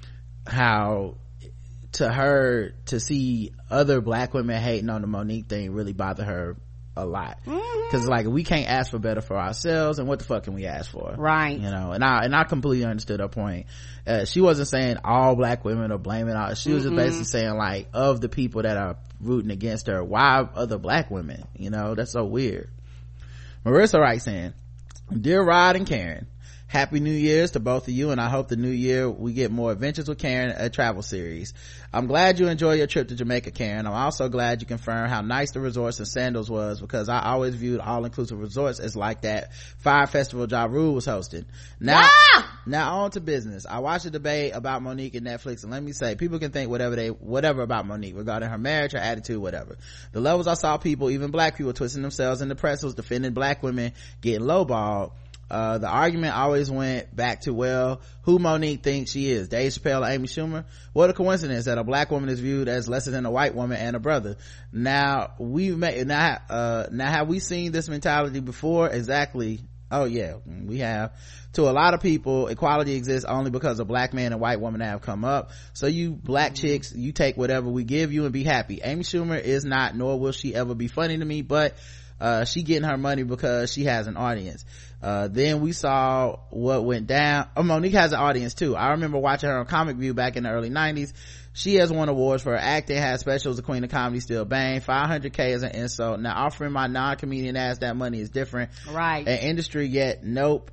how, to her, to see other black women hating on the Monique thing really bothered her a lot. Mm-hmm. Cause like, we can't ask for better for ourselves, and what the fuck can we ask for? Right. You know, and I, and I completely understood her point. Uh, she wasn't saying all black women are blaming all, she was mm-hmm. just basically saying like, of the people that are rooting against her, why other black women? You know, that's so weird. Marissa writes in, Dear Rod and Karen, Happy New Year's to both of you, and I hope the new year we get more Adventures with Karen, a travel series. I'm glad you enjoy your trip to Jamaica, Karen. I'm also glad you confirmed how nice the resorts and Sandals was, because I always viewed all-inclusive resorts as like that Fire Festival Ja Rule was hosting. Now, ah! now on to business. I watched a debate about Monique and Netflix, and let me say, people can think whatever they, whatever about Monique regarding her marriage, her attitude, whatever. The levels I saw people, even black people, twisting themselves in the press was defending black women getting lowballed. Uh, the argument always went back to, well, who Monique thinks she is, Dave Chappelle or Amy Schumer? What a coincidence that a black woman is viewed as lesser than a white woman and a brother. Now we've made, now, uh, now have we seen this mentality before? Exactly. Oh yeah, we have. To a lot of people, equality exists only because a black man and white woman have come up. So you black chicks, you take whatever we give you and be happy. Amy Schumer is not, nor will she ever be funny to me, but uh, she getting her money because she has an audience. Uh, then we saw what went down. Oh, Monique has an audience too. I remember watching her on Comic View back in the early nineties. She has won awards for her acting, has specials, the queen of comedy, still bang. five hundred K is an insult. Now offering my non-comedian ass that money is different. Right. An industry yet, nope.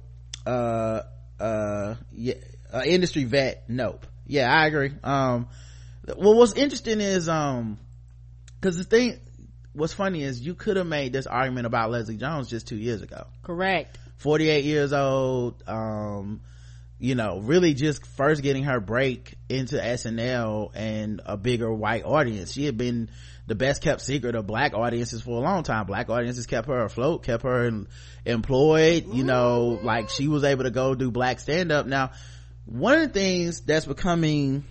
Uh, uh, yeah, uh, industry vet, nope. Yeah, I agree. Um, well, what's interesting is, um, cause the thing, what's funny is you could have made this argument about Leslie Jones just two years ago. Correct. forty-eight years old, um, you know, really just first getting her break into S N L and a bigger white audience. She had been the best kept secret of black audiences for a long time. Black audiences kept her afloat, kept her in, employed, you know, like she was able to go do black stand up. Now, one of the things that's becoming,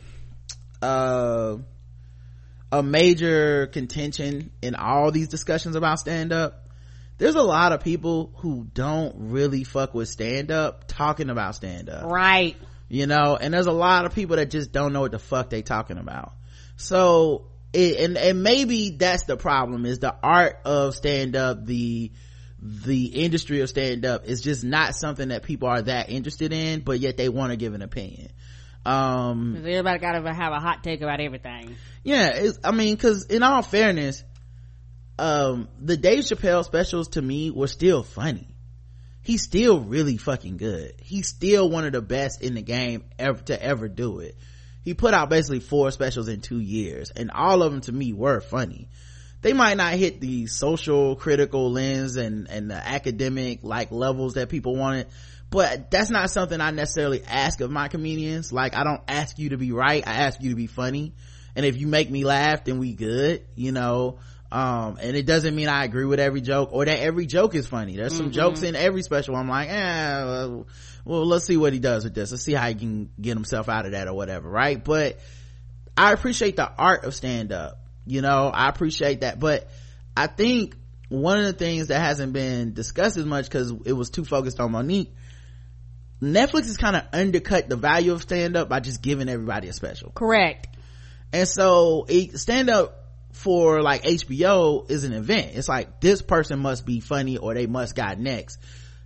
uh, a major contention in all these discussions about stand up, there's a lot of people who don't really fuck with stand up talking about stand up. Right. You know, and there's a lot of people that just don't know what the fuck they talking about. So, it, and, and maybe that's the problem, is the art of stand up, the, the industry of stand up is just not something that people are that interested in, but yet they want to give an opinion. Um, everybody gotta have a hot take about everything. Yeah, it's, I mean, cause in all fairness, um the Dave Chappelle specials to me were still funny. He's still really fucking good. He's still one of the best in the game ever to ever do it. He put out basically four specials in two years, and all of them to me were funny. They might not hit the social critical lens and and the academic like levels that people wanted, but that's not something I necessarily ask of my comedians. Like, I don't ask you to be right, I ask you to be funny, and if you make me laugh then we good, you know. Um, and it doesn't mean I agree with every joke or that every joke is funny. There's some mm-hmm. jokes in every special I'm like, eh, well, well, let's see what he does with this. Let's see how he can get himself out of that or whatever, right? But I appreciate the art of stand up, you know, I appreciate that. But I think one of the things that hasn't been discussed as much because it was too focused on Monique, Netflix has kind of undercut the value of stand up by just giving everybody a special. Correct. And so stand up for like H B O is an event. It's like, this person must be funny or they must got next.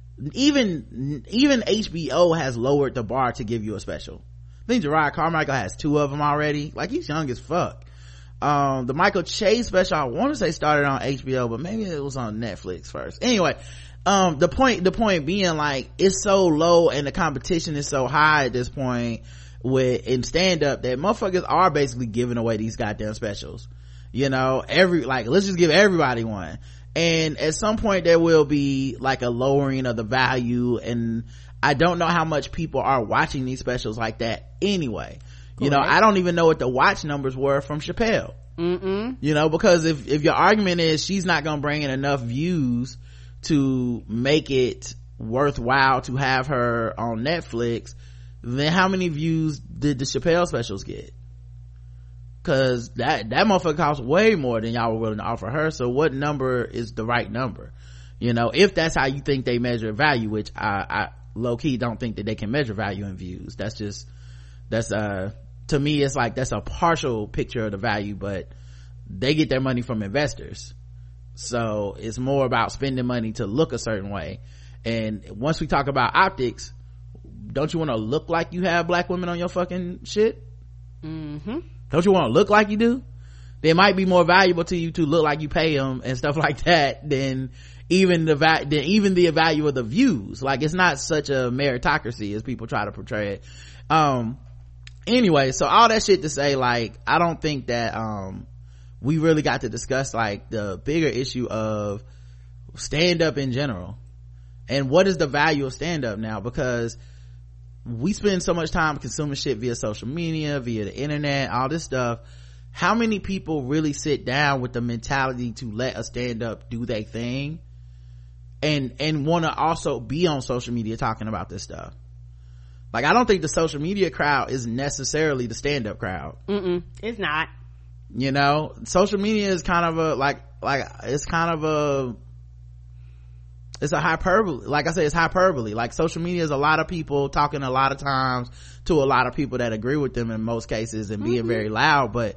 Even even H B O has lowered the bar to give you a special. I think Gerard Carmichael has two of them already. Like, he's young as fuck. Um the Michael Che special, I want to say started on H B O, but maybe it was on Netflix first. Anyway, um the point the point being, like, it's so low and the competition is so high at this point with in stand up that motherfuckers are basically giving away these goddamn specials. You know, every, like, let's just give everybody one. And at some point there will be like a lowering of the value, and I don't know how much people are watching these specials like that anyway. Cool. You know, I don't even know what the watch numbers were from Chappelle. Mm-mm. You know, because if if your argument is she's not gonna bring in enough views to make it worthwhile to have her on Netflix, then how many views did the Chappelle specials get? Because that that motherfucker costs way more than y'all were willing to offer her. So what number is the right number? You know, if that's how you think they measure value, which I, I low-key don't think that they can measure value in views. That's just, that's, uh, to me, it's like, that's a partial picture of the value, but they get their money from investors. So it's more about spending money to look a certain way. And once we talk about optics, don't you want to look like you have black women on your fucking shit? Mm-hmm. Don't you want to look like you do? They might be more valuable to you to look like you pay them and stuff like that than even the va- than even the value of the views. Like, it's not such a meritocracy as people try to portray it. Um, anyway, so all that shit to say, like, I don't think that, um, we really got to discuss, like, the bigger issue of stand-up in general. And what is the value of stand-up now? Because we spend so much time consuming shit via social media, via the internet, all this stuff. How many people really sit down with the mentality to let a stand-up do their thing and and want to also be on social media talking about this stuff? Like, I don't think the social media crowd is necessarily the stand-up crowd. Mm-mm, it's not. You know, social media is kind of a like like it's kind of a it's a hyperbole. Like I say, it's hyperbole. Like, social media is a lot of people talking a lot of times to a lot of people that agree with them in most cases and being mm-hmm. very loud, but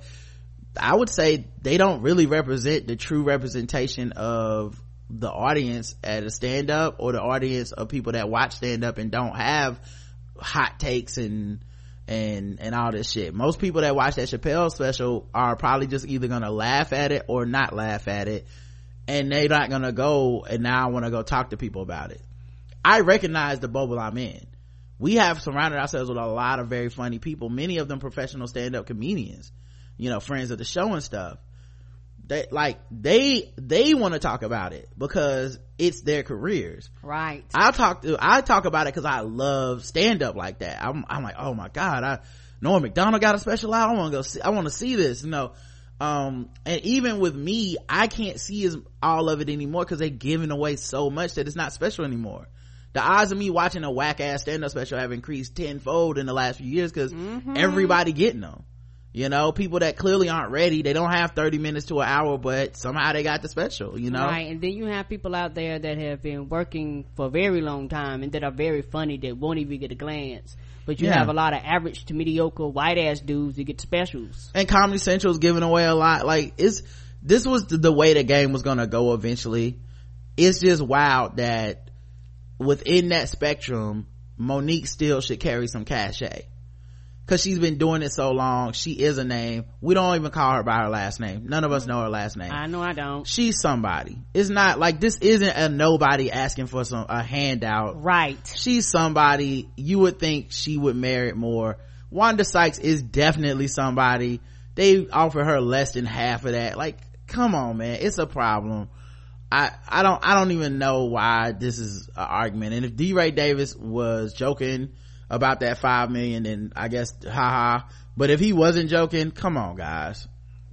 I would say they don't really represent the true representation of the audience at a stand-up, or the audience of people that watch stand-up and don't have hot takes and and and all this shit. Most people that watch that Chappelle special are probably just either gonna laugh at it or not laugh at it, and they're not gonna go and now want to go talk to people about it. I recognize the bubble I'm in. We have surrounded ourselves with a lot of very funny people, many of them professional stand-up comedians, you know, friends of the show and stuff. They like they they want to talk about it because it's their careers. Right. I talk to I talk about it because I love stand up like that. I'm I'm like, oh my god, I Norm Macdonald got a special out. I want to go see. I want to see this. You know, um, and even with me, I can't see as all of it anymore because they're giving away so much that it's not special anymore. The odds of me watching a whack ass stand up special have increased tenfold in the last few years because mm-hmm. everybody getting them. You know, people that clearly aren't ready, they don't have thirty minutes to an hour, but somehow they got the special, you know? Right, and then you have people out there that have been working for a very long time and that are very funny that won't even get a glance. But you yeah. have a lot of average to mediocre white ass dudes that get specials. And Comedy Central's giving away a lot. Like, it's, this was the, the way the game was gonna go eventually. It's just wild that within that spectrum, Monique still should carry some cachet. Cause she's been doing it so long. She is a name. We don't even call her by her last name. None of us know her last name. I know I don't. She's somebody. It's not like, this isn't a nobody asking for some a handout. Right. She's somebody. You would think she would merit more. Wanda Sykes is definitely somebody. They offer her less than half of that. Like, come on, man. It's a problem. I, I don't, I don't even know why this is an argument. And if D. Ray Davis was joking about that five million, then I guess haha, but if he wasn't joking, come on guys,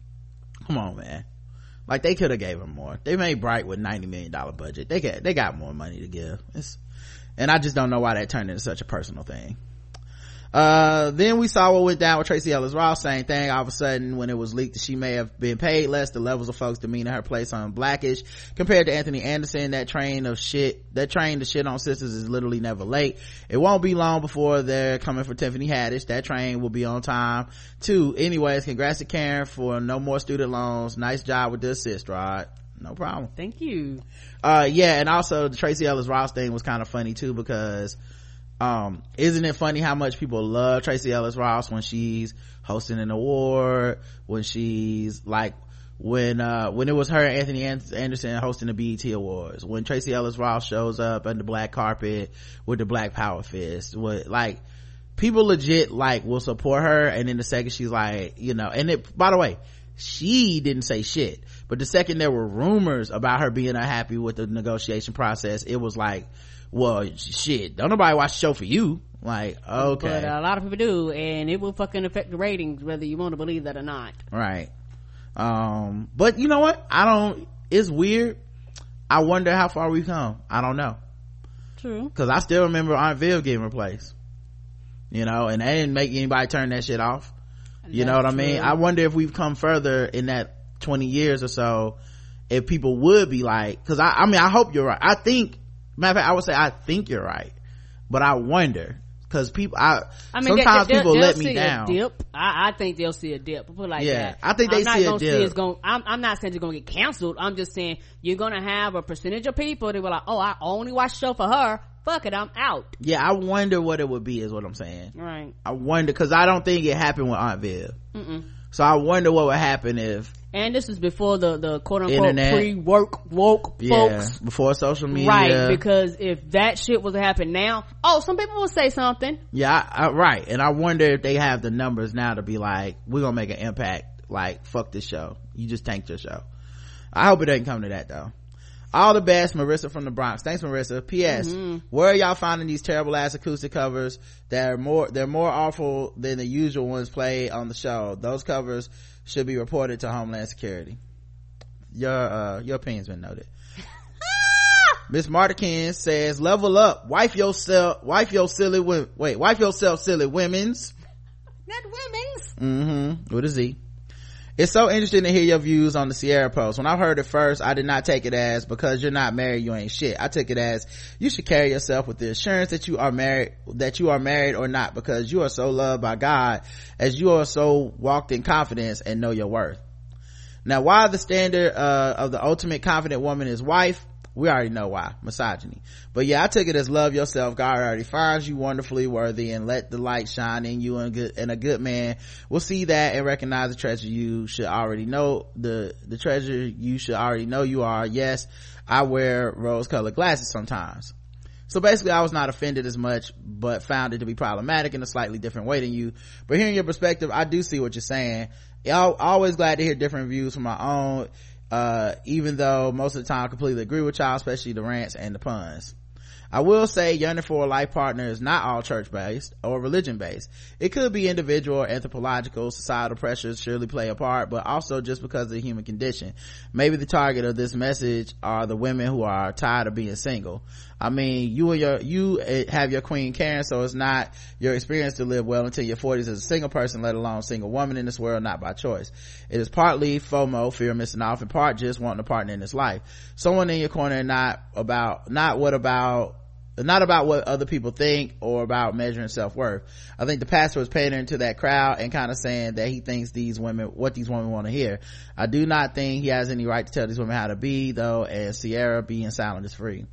come on man, like they could have gave him more. They made Bright with ninety million dollar budget. They got they got more money to give. It's, and I just don't know why that turned into such a personal thing. Uh, then we saw what went down with Tracee Ellis Ross. Same thing. All of a sudden, when it was leaked that she may have been paid less, the levels of folks demeaning her place on Blackish compared to Anthony Anderson. That train of shit, that train to shit on sisters is literally never late. It won't be long before they're coming for Tiffany Haddish. That train will be on time too. Anyways, congrats to Karen for no more student loans. Nice job with the assist, Rod. No problem. Thank you. Uh, yeah, and also the Tracee Ellis Ross thing was kind of funny too, because um isn't it funny how much people love Tracee Ellis Ross when she's hosting an award, when she's like when uh when it was her and Anthony Anderson hosting the B E T Awards, when Tracee Ellis Ross shows up on the black carpet with the Black Power fist, with like people legit like will support her, and then the second she's like, you know, and it, by the way, she didn't say shit, but the second there were rumors about her being unhappy with the negotiation process, it was like, well shit, don't nobody watch the show for you. Like, okay, but a lot of people do, and it will fucking affect the ratings whether you want to believe that or not. Right. Um, but you know what? I don't, it's weird. I wonder how far we've come. I don't know. True. Cause I still remember Aunt Viv getting replaced. You know, and they didn't make anybody turn that shit off. You That's know what I true. mean? I wonder if we've come further in that twenty years or so, if people would be like, cause I, I mean, I hope you're right. I think, matter of fact, I would say I think you're right. But I wonder. Cause people, I, I mean, sometimes they, they, people they'll let see me down. A dip. I, I think they'll see a dip. Put it like Yeah, that. I think they I'm not see a gonna dip. It's gonna, I'm, I'm not saying it's gonna get canceled. I'm just saying you're gonna have a percentage of people that were like, oh, I only watch the show for her. Fuck it, I'm out. Yeah, I wonder what it would be is what I'm saying. Right. I wonder, cause I don't think it happened with Aunt Viv. Mm-mm. So I wonder what would happen if, and this is before the the quote unquote Internet. pre-work woke yeah, folks, before social media. right? Because if that shit was to happen now, oh, some people will say something. Yeah, I, I, right. And I wonder if they have the numbers now to be like, we're gonna make an impact. Like, fuck this show. You just tanked your show. I hope it doesn't come to that though. All the best, Marissa from the Bronx. Thanks, Marissa. P S. Mm-hmm. Where are y'all finding these terrible ass acoustic covers that are more, they're more awful than the usual ones played on the show? Those covers should be reported to Homeland Security. Your, uh, your opinion's been noted. Miss Martikins says, level up. Wife yourself, wife your silly, wo- wait, wife yourself silly women's. Not women's. Mm-hmm. With a Z. It's so interesting to hear your views on the Sierra post. When I heard it first, I did not take it as because you're not married, you ain't shit. I took it as you should carry yourself with the assurance that you are married, that you are married or not, because you are so loved by God as you are so walked in confidence and know your worth. Now, why the standard uh, of the ultimate confident woman is wife, we already know why. Misogyny. But yeah, I took it as love yourself. God already finds you wonderfully worthy, and let the light shine in you, and good, and a good man will see that and recognize the treasure you should already know, the, the treasure you should already know you are. Yes, I wear rose colored glasses sometimes. So basically I was not offended as much, but found it to be problematic in a slightly different way than you. But hearing your perspective, I do see what you're saying. I'm always glad to hear different views from my own. Uh, even though most of the time I completely agree with y'all, especially the rants and the puns. I will say yearning for a life partner is not all church based or religion based. It could be individual or anthropological. Societal pressures surely play a part, but also just because of the human condition. Maybe the target of this message are the women who are tired of being single. I mean, you and your, you have your queen Karen, so it's not your experience to live well until your forties as a single person, let alone single woman in this world, not by choice. It is partly FOMO, fear of missing off, and part just wanting a partner in this life. Someone in your corner, not about, not what about, not about what other people think or about measuring self-worth. I think the pastor was pandering to that crowd and kind of saying that he thinks these women, what these women want to hear. I do not think he has any right to tell these women how to be, though, and Sierra being silent is free.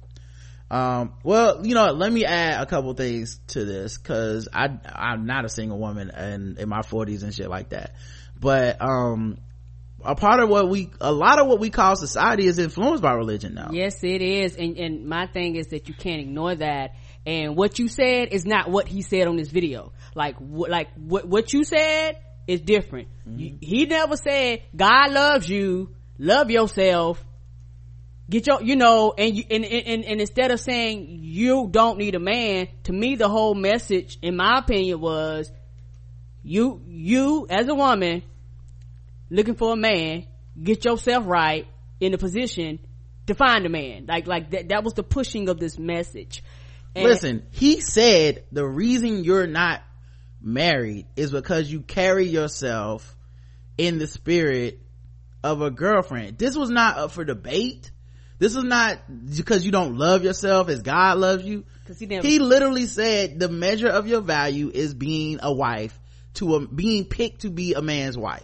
Um, well, you know, let me add a couple things to this, cause I, I'm not a single woman and in my forties and shit like that. But, um, a part of what we, a lot of what we call society is influenced by religion now. Yes, it is. And, and my thing is that you can't ignore that. And what you said is not what he said on this video. Like, wh- like what, what you said is different. Mm-hmm. You, he never said, God loves you, love yourself, get your, you know, and you, and, and, and instead of saying you don't need a man, to me the whole message, in my opinion, was you, you as a woman, looking for a man, get yourself right in a position to find a man. Like, like that, that was the pushing of this message. And listen, he said the reason you're not married is because you carry yourself in the spirit of a girlfriend. This was not up for debate. This is not because you don't love yourself as God loves you. He, never- he literally said the measure of your value is being a wife to a, being picked to be a man's wife.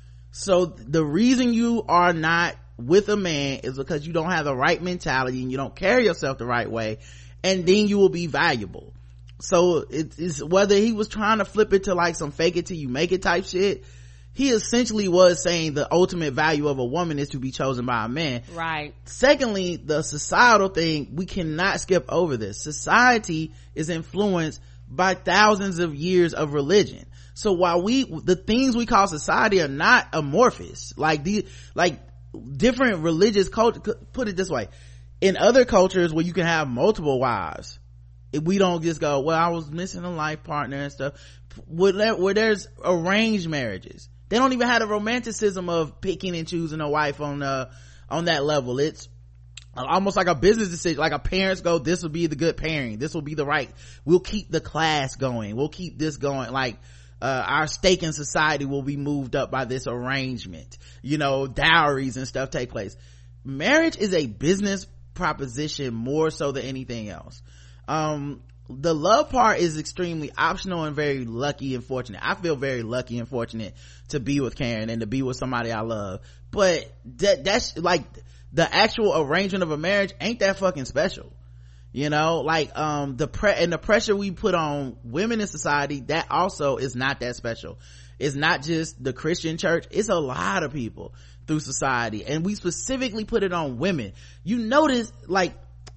So the reason you are not with a man is because you don't have the right mentality and you don't carry yourself the right way, and then you will be valuable. So it's whether he was trying to flip it to like some fake it till you make it type shit, he essentially was saying the ultimate value of a woman is to be chosen by a man. Right. Secondly, the societal thing, we cannot skip over this. Society is influenced by thousands of years of religion. So while we, the things we call society are not amorphous, like the, like different religious culture, put it this way, in other cultures where you can have multiple wives, we don't just go, well, I was missing a life partner and stuff. Where, there, where there's arranged marriages, They don't even have the romanticism of picking and choosing a wife on uh on that level. It's almost like a business decision, like a parents go, this will be the good pairing, this will be the right, we'll keep the class going, we'll keep this going, like uh our stake in society will be moved up by this arrangement, you know, dowries and stuff take place. Marriage is a business proposition more so than anything else. Um the love part is extremely optional and very lucky and fortunate. I feel very lucky and fortunate to be with Karen and to be with somebody I love, but that that's like the actual arrangement of a marriage ain't that fucking special, you know, like um the pre and the pressure we put on women in society, that also is not that special. It's not just the Christian church, it's a lot of people through society, and we specifically put it on women. You notice, like,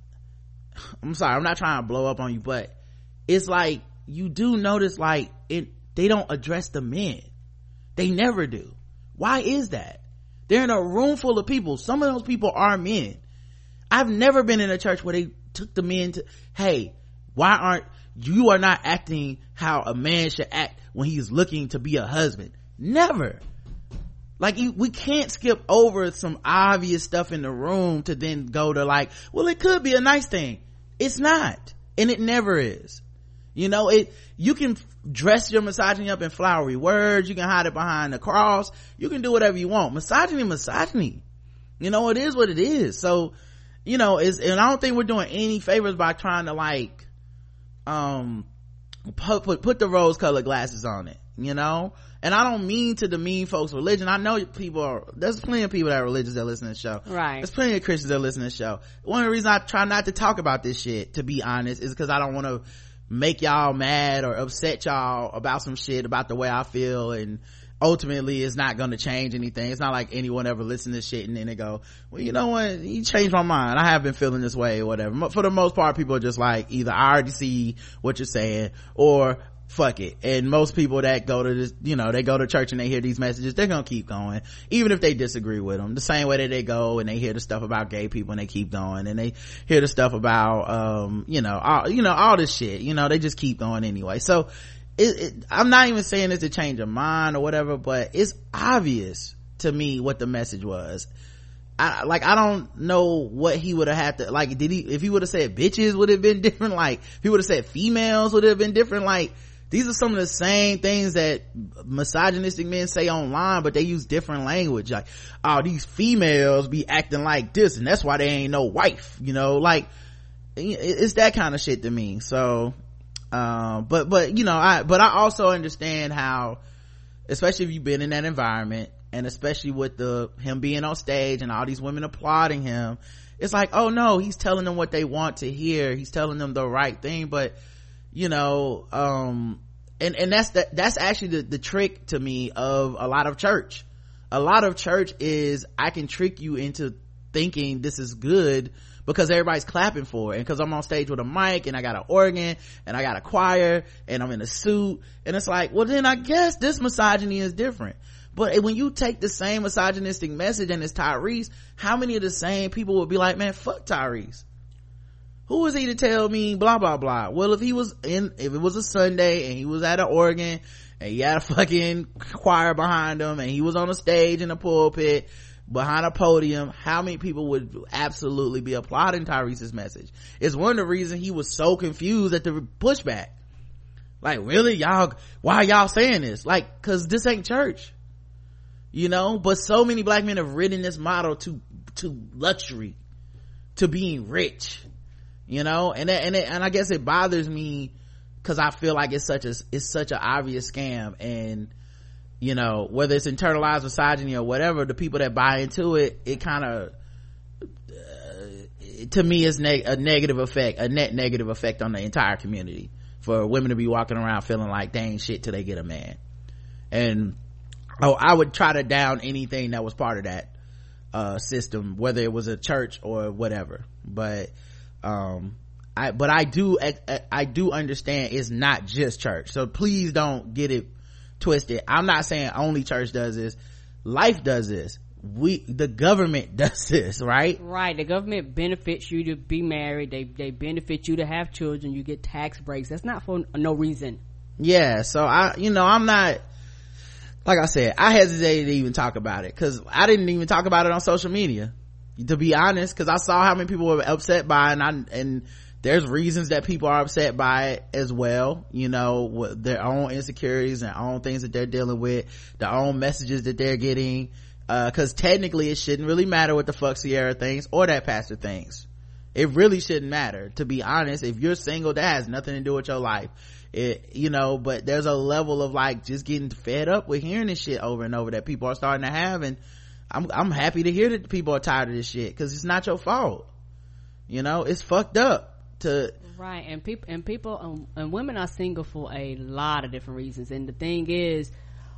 I'm sorry, I'm not trying to blow up on you, but it's like you do notice, like, it they don't address the men. They never do. Why is that? They're in a room full of people. Some of those people are men. I've never been in a church where they took the men to, hey, why aren't you are not acting how a man should act when he's looking to be a husband. Never. Like, you, we can't skip over some obvious stuff in the room to then go to like, well, it could be a nice thing. It's not, and it never is. You know, it, you can dress your misogyny up in flowery words, you can hide it behind the cross, you can do whatever you want. Misogyny, misogyny. You know, it is what it is. So, you know, it's, and I don't think we're doing any favors by trying to like, um, put, put, put the rose colored glasses on it, you know? And I don't mean to demean folks' religion. I know people are, there's plenty of people that are religious that listen to the show. Right. There's plenty of Christians that listen to the show. One of the reasons I try not to talk about this shit, to be honest, is because I don't want to make y'all mad or upset y'all about some shit about the way I feel, and ultimately it's not going to change anything. It's not like anyone ever listen to shit and then they go, well, you know what, you changed my mind, I have been feeling this way or whatever. For the most part, people are just like, either I already see what you're saying, or fuck it. And most people that go to this, you know, they go to church and they hear these messages, they're gonna keep going even if they disagree with them, the same way that they go and they hear the stuff about gay people and they keep going, and they hear the stuff about um you know all, you know all this shit, you know, they just keep going anyway. So it, it, I'm not even saying this to change your mind or whatever, but it's obvious to me what the message was. I like I don't know what he would have had to, like, did he, if he would have said bitches, would it have been different? Like, if he would have said females, would it have been different? Like, these are some of the same things that misogynistic men say online, but they use different language. Like, oh, these females be acting like this, and that's why they ain't no wife, you know, like, it's that kind of shit to me. So um but but you know, I but I also understand how, especially if you've been in that environment, and especially with the him being on stage and all these women applauding him, it's like, oh no, he's telling them what they want to hear, he's telling them the right thing. But you know, um and and that's the, that's actually the, the trick to me of a lot of church. A lot of church is, I can trick you into thinking this is good because everybody's clapping for it, and because I'm on stage with a mic and I got an organ and I got a choir and I'm in a suit, and it's like, well then I guess this misogyny is different. But when you take the same misogynistic message and it's Tyrese, how many of the same people would be like, man, fuck Tyrese, who is he to tell me blah blah blah? Well, if he was in, if it was a Sunday and he was at an organ and he had a fucking choir behind him and he was on a stage in a pulpit behind a podium, how many people would absolutely be applauding Tyrese's message? It's one of the reasons he was so confused at the pushback. Like, really, y'all, why y'all saying this? Like, cause this ain't church, you know? But so many black men have ridden this model to to luxury, to being rich, you know? And that, and it, and I guess it bothers me because I feel like it's such a it's such an obvious scam. And you know, whether it's internalized misogyny or whatever, the people that buy into it, it kind of uh, to me is neg- a negative effect, a net negative effect on the entire community, for women to be walking around feeling like they ain't shit till they get a man. And oh, I would try to down anything that was part of that uh system, whether it was a church or whatever. But um I but I do I, I do understand it's not just church, so please don't get it twisted. I'm not saying only church does this. Life does this. We the government does this, right? Right. The government benefits you to be married. They they benefit you to have children. You get tax breaks. That's not for no reason. Yeah. So I, you know, I'm not like I said, I hesitated to even talk about it because I didn't even talk about it on social media, to be honest, because I saw how many people were upset by it, and I, and there's reasons that people are upset by it as well, you know, with their own insecurities and own things that they're dealing with, their own messages that they're getting, uh because technically it shouldn't really matter what the fuck Sierra thinks or that pastor thinks. It really shouldn't matter, to be honest. If you're single, that has nothing to do with your life. It, you know, but there's a level of like just getting fed up with hearing this shit over and over that people are starting to have, and i'm i'm happy to hear that people are tired of this shit, because it's not your fault. You know, it's fucked up to right. And people and people um, and women are single for a lot of different reasons, and the thing is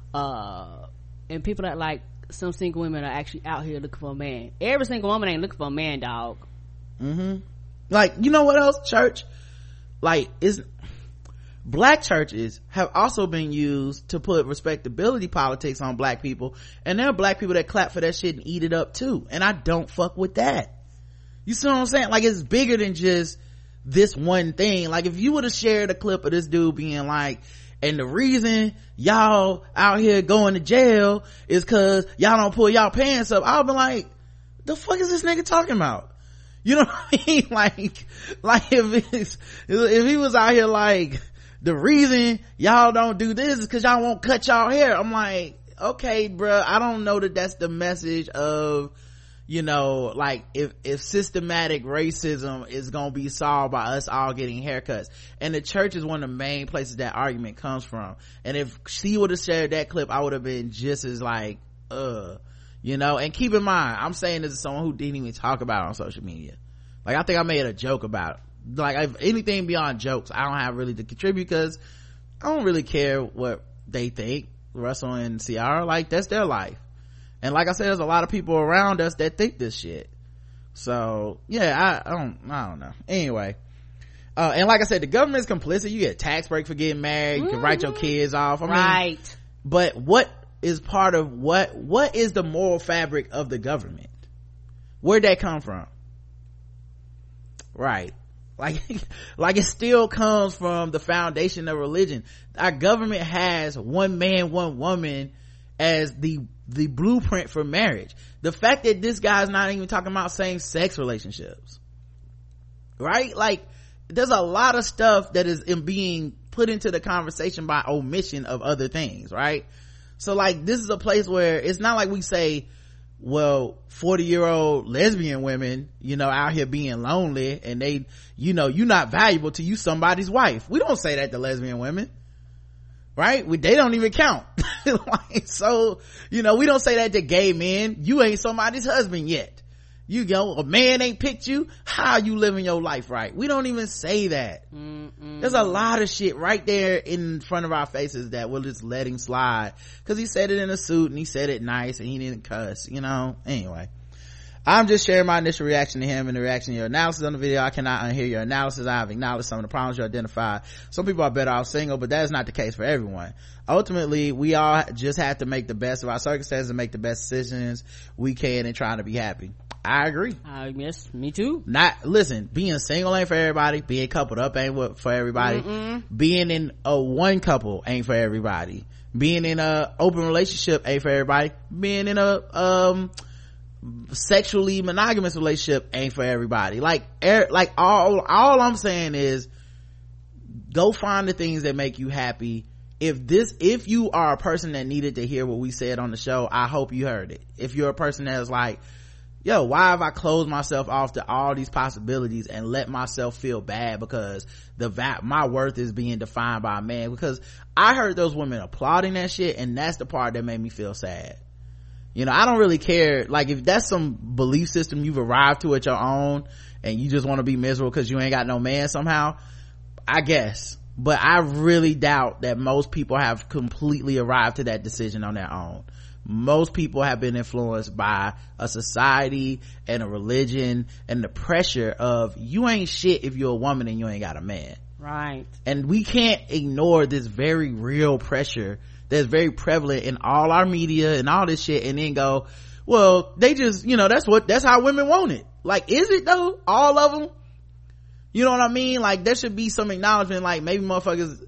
uh and people that like some single women are actually out here looking for a man. Every single woman ain't looking for a man, dog. Mm-hmm. Like, you know what else, church, like, is black churches have also been used to put respectability politics on black people, and there are black people that clap for that shit and eat it up too, and I don't fuck with that. You see what I'm saying? Like, it's bigger than just this one thing. Like, if you would have shared a clip of this dude being like, and the reason y'all out here going to jail is cause y'all don't pull y'all pants up, I'll be like, the fuck is this nigga talking about? You know what I mean? Like, like if it's, if he was out here like, the reason y'all don't do this is cause y'all won't cut y'all hair, I'm like, okay, bruh, I don't know that that's the message of, you know, like if if systematic racism is gonna be solved by us all getting haircuts. And the church is one of the main places that argument comes from, and if she would have shared that clip, I would have been just as like, uh you know. And keep in mind, I'm saying this as someone who didn't even talk about it on social media. Like, I think I made a joke about it. Like, if anything beyond jokes, I don't have really to contribute, because I don't really care what they think. Russell and Ciara, like, that's their life. And like I said, there's a lot of people around us that think this shit. So yeah, I, I don't I don't know. Anyway, uh and like I said, the government's complicit. You get a tax break for getting married, you mm-hmm. can write your kids off. I mean, right. But what is part of what what is the moral fabric of the government? Where'd that come from? Right. Like, like it still comes from the foundation of religion. Our government has one man, one woman as the the blueprint for marriage. The fact that this guy's not even talking about same-sex relationships, right? Like, there's a lot of stuff that is in being put into the conversation by omission of other things, right? So like, this is a place where it's not like we say, well, forty year old lesbian women, you know, out here being lonely, and they, you know, you're not valuable to you somebody's wife. We don't say that to lesbian women, right? We, they don't even count. Like, so, you know, we don't say that to gay men. You ain't somebody's husband yet. You go, a man ain't picked you. How you living your life right? We don't even say that. Mm-mm. There's a lot of shit right there in front of our faces that we're just letting slide, because he said it in a suit and he said it nice and he didn't cuss, you know. Anyway, I'm just sharing my initial reaction to him and the reaction to your analysis on the video. I cannot unhear your analysis. I have acknowledged some of the problems you identified. Some people are better off single, but that is not the case for everyone. Ultimately, we all just have to make the best of our circumstances and make the best decisions we can in trying to be happy. I agree. Uh, yes, me too. Not, listen, being single ain't for everybody. Being coupled up ain't for everybody. Mm-mm. Being in a one couple ain't for everybody. Being in a open relationship ain't for everybody. Being in a um sexually monogamous relationship ain't for everybody. Like, er, like all all I'm saying is, go find the things that make you happy. If this if you are a person that needed to hear what we said on the show, I hope you heard it. If you're a person that's like, yo, why have I closed myself off to all these possibilities and let myself feel bad because the va- my worth is being defined by a man? Because I heard those women applauding that shit, and that's the part that made me feel sad. You know, I don't really care. Like, if that's some belief system you've arrived to at your own and you just want to be miserable because you ain't got no man somehow, I guess. But I really doubt that most people have completely arrived to that decision on their own. Most people have been influenced by a society and a religion and the pressure of, you ain't shit if you're a woman and you ain't got a man. Right. And we can't ignore this very real pressure that's very prevalent in all our media and all this shit, and then go, well, they just, you know, that's what, that's how women want it. Like, is it though? All of them? You know what I mean? Like, there should be some acknowledgement, like, maybe motherfuckers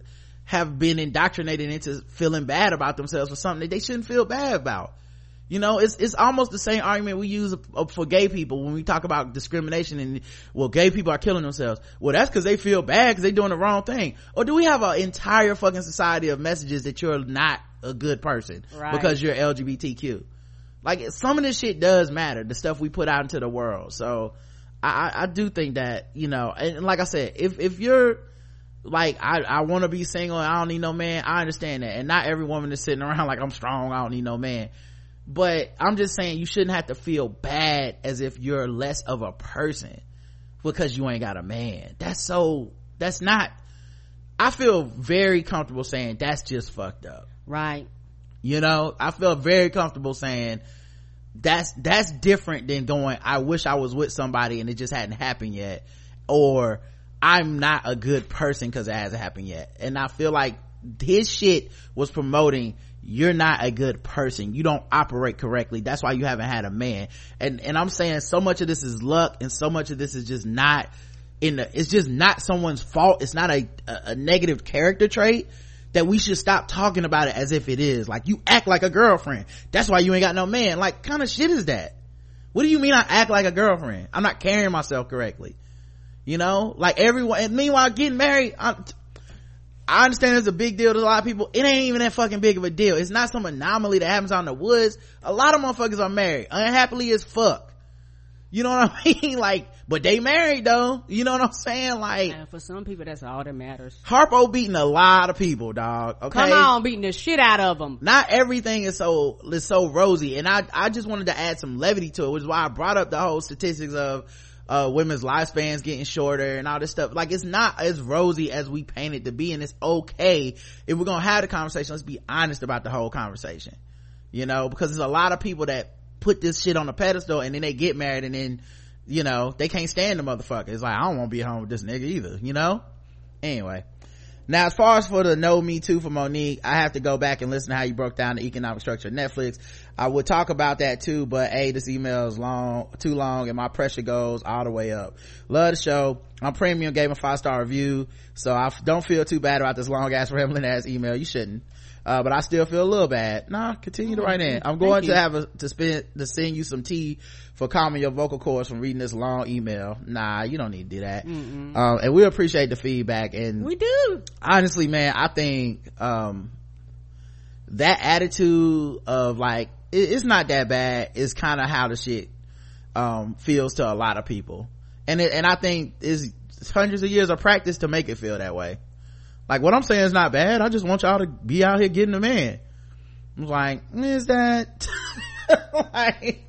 have been indoctrinated into feeling bad about themselves for something that they shouldn't feel bad about. You know, it's it's almost the same argument we use for gay people when we talk about discrimination and, well, gay people are killing themselves. Well, that's because they feel bad because they're doing the wrong thing. Or do we have an entire fucking society of messages that you're not a good person right. because you're L G B T Q? Like, some of this shit does matter, the stuff we put out into the world. So I, I do think that, you know, and like I said, if if you're like, I, I want to be single and I don't need no man, I understand that. And not every woman is sitting around like, I'm strong, I don't need no man. But I'm just saying, you shouldn't have to feel bad as if you're less of a person because you ain't got a man. That's so, that's not, I feel very comfortable saying that's just fucked up. Right. You know, I feel very comfortable saying that's, that's different than going, I wish I was with somebody and it just hadn't happened yet. Or, I'm not a good person because it hasn't happened yet. And I feel like his shit was promoting, you're not a good person, you don't operate correctly, that's why you haven't had a man. And and I'm saying so much of this is luck and so much of this is just not in the, it's just not someone's fault. It's not a, a, a negative character trait that we should stop talking about it as if it is. Like, you act like a girlfriend, that's why you ain't got no man. Like, kind of shit is that? What do you mean I act like a girlfriend? I'm not carrying myself correctly, you know? Like, everyone, and meanwhile getting married, I'm, I understand it's a big deal to a lot of people. It ain't even that fucking big of a deal. It's not some anomaly that happens out in the woods. A lot of motherfuckers are married unhappily as fuck, you know what I mean? Like, but they married though, you know what I'm saying? Like, and for some people that's all that matters. Harpo beating a lot of people, dog. Okay, come on, beating the shit out of them. Not everything is so is so rosy, and i i just wanted to add some levity to it, which is why I brought up the whole statistics of uh women's lifespans getting shorter and all this stuff. Like, it's not as rosy as we paint it to be, and it's okay if we're gonna have the conversation, let's be honest about the whole conversation, you know, because there's a lot of people that put this shit on a pedestal and then they get married and then, you know, they can't stand the motherfucker. It's like, I don't want to be at home with this nigga either, you know? Anyway, now as far as for the no me too for Monique, I have to go back and listen to how you broke down the economic structure of Netflix. I would talk about that too, but hey, this email is long, too long, and my pressure goes all the way up. Love the show. I'm premium, gave a five star review, so I don't feel too bad about this long ass rambling ass email. You shouldn't. Uh, but I still feel a little bad. Nah, continue to write in. I'm going to have a, to spend, to send you some tea for calming your vocal cords from reading this long email. Nah, you don't need to do that. Um, and we appreciate the feedback. And we do. Honestly, man, I think, um, that attitude of like, it, it's not that bad is kind of how the shit, um, feels to a lot of people. And it, and I think it's hundreds of years of practice to make it feel that way. Like, what I'm saying is not bad. I just want y'all to be out here getting a man. I'm like, is that like,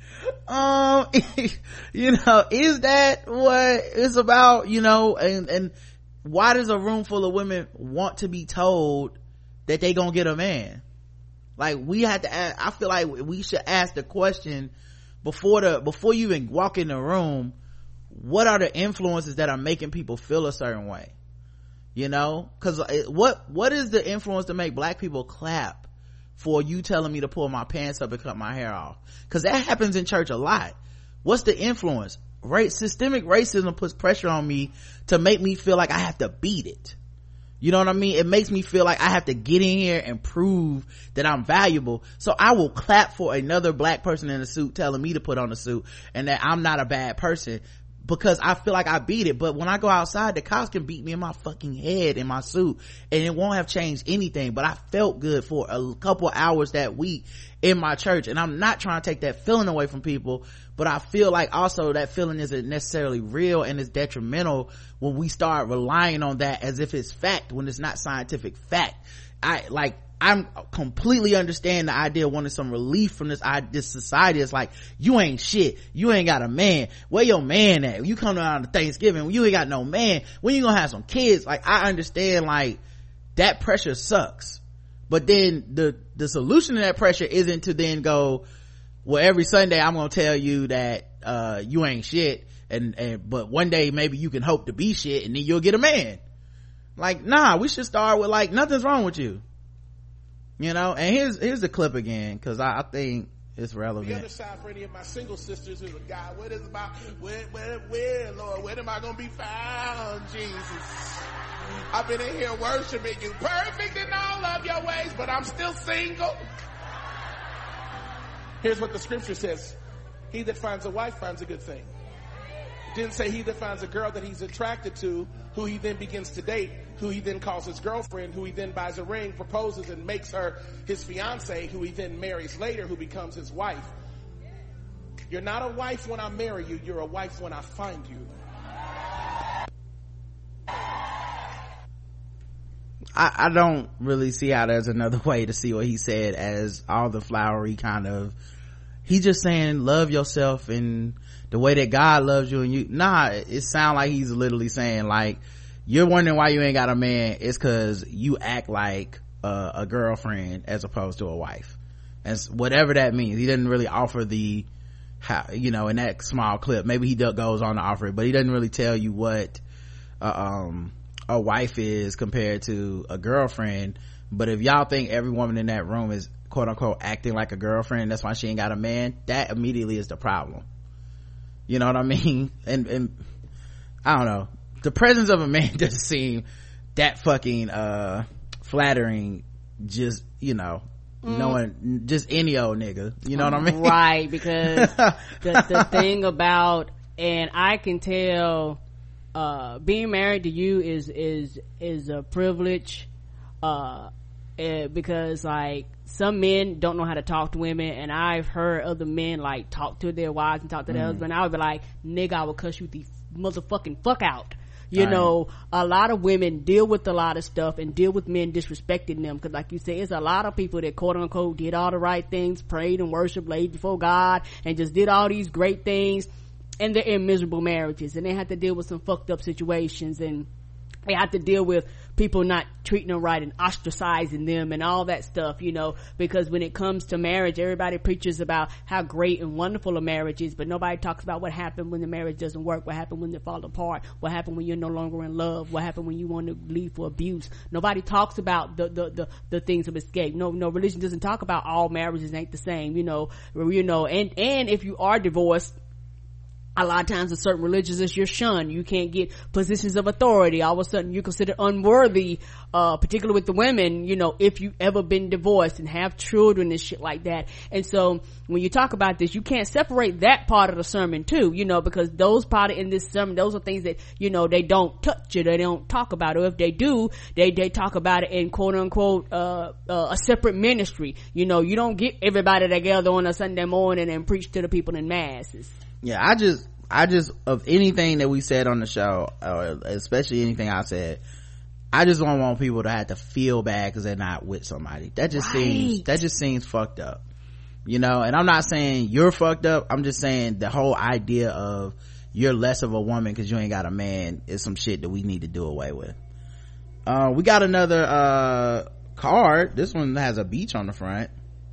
um, you know, is that what it's about? You know, and and why does a room full of women want to be told that they gonna get a man? Like, we had to ask, I feel like we should ask the question before the before you even walk in the room, what are the influences that are making people feel a certain way? You know, because what what is the influence to make black people clap for you telling me to pull my pants up and cut my hair off? Because that happens in church a lot. What's the influence? Right, systemic racism puts pressure on me to make me feel like I have to beat it. You know what I mean? It makes me feel like I have to get in here and prove that I'm valuable, so I will clap for another black person in a suit telling me to put on a suit and that I'm not a bad person, because I feel like I beat it. But when I go outside, the cops can beat me in my fucking head in my suit and it won't have changed anything. But I felt good for a couple hours that week in my church, and I'm not trying to take that feeling away from people, but I feel like also that feeling isn't necessarily real, and it's detrimental when we start relying on that as if it's fact when it's not scientific fact. I like I'm completely understand the idea of wanting some relief from this this society. It's like, you ain't shit, you ain't got a man, where your man at? You come around to Thanksgiving when you ain't got no man, when you gonna have some kids? Like, I understand, like, that pressure sucks, but then the the solution to that pressure isn't to then go, well, every Sunday I'm gonna tell you that uh you ain't shit, and and but one day maybe you can hope to be shit and then you'll get a man. Like, nah, we should start with, like, nothing's wrong with you. You know, and here's here's the clip again, because I, I think it's relevant. The other side, for any of my single sisters who's a God, what is about, where, where, where, Lord, when am I going to be found, Jesus? I've been in here worshiping you, perfect in all of your ways, but I'm still single. Here's what the scripture says. He that finds a wife finds a good thing. It didn't say he that finds a girl that he's attracted to, who he then begins to date, who he then calls his girlfriend, who he then buys a ring, proposes, and makes her his fiance, who he then marries later, who becomes his wife. You're not a wife when I marry you, you're a wife when I find you. I, I don't really see how there's another way to see what he said as all the flowery kind of, he just saying love yourself and the way that God loves you, and you, nah, it sounds like he's literally saying like, you're wondering why you ain't got a man, it's cause you act like a, a girlfriend as opposed to a wife. And whatever that means, he didn't really offer the, how, you know, in that small clip, maybe he goes on to offer it, but he doesn't really tell you what, uh, um, a wife is compared to a girlfriend. But if y'all think every woman in that room is quote unquote acting like a girlfriend, that's why she ain't got a man, that immediately is the problem. You know what I mean? And, and I don't know, the presence of a man doesn't seem that fucking uh flattering, just, you know, mm. knowing just any old nigga, you know what I mean? Right, because the, the thing about, and I can tell uh being married to you is is is a privilege, uh because like some men don't know how to talk to women, and I've heard other men like talk to their wives and talk to their mm. husband. I would be like, nigga, I will cuss you the motherfucking fuck out. You All know, right. A lot of women deal with a lot of stuff and deal with men disrespecting them, because like you say, it's a lot of people that quote unquote did all the right things, prayed and worshiped, laid before God, and just did all these great things, and they're in miserable marriages, and they have to deal with some fucked up situations, and they have to deal with people not treating them right and ostracizing them and all that stuff, you know, because when it comes to marriage, everybody preaches about how great and wonderful a marriage is, but nobody talks about what happened when the marriage doesn't work, what happened when they fall apart, what happened when you're no longer in love, what happened when you want to leave for abuse. Nobody talks about the the the, the things of escape. No, no, religion doesn't talk about all marriages ain't the same, you know, you know, and and if you are divorced, a lot of times in certain religions it's you're shunned, you can't get positions of authority, all of a sudden you're considered unworthy, uh particularly with the women, you know, if you ever been divorced and have children and shit like that. And so when you talk about this, you can't separate that part of the sermon too, you know, because those part in this sermon, those are things that, you know, they don't touch it, they don't talk about it, or if they do, they they talk about it in quote unquote uh, uh a separate ministry. You know, you don't get everybody together on a Sunday morning and preach to the people in masses. Yeah, I just, I just, of anything that we said on the show, or especially anything I said, I just don't want people to have to feel bad because they're not with somebody. That just right. seems, that just seems fucked up. You know, and I'm not saying you're fucked up. I'm just saying the whole idea of you're less of a woman because you ain't got a man is some shit that we need to do away with. Uh, we got another, uh, card. This one has a beach on the front.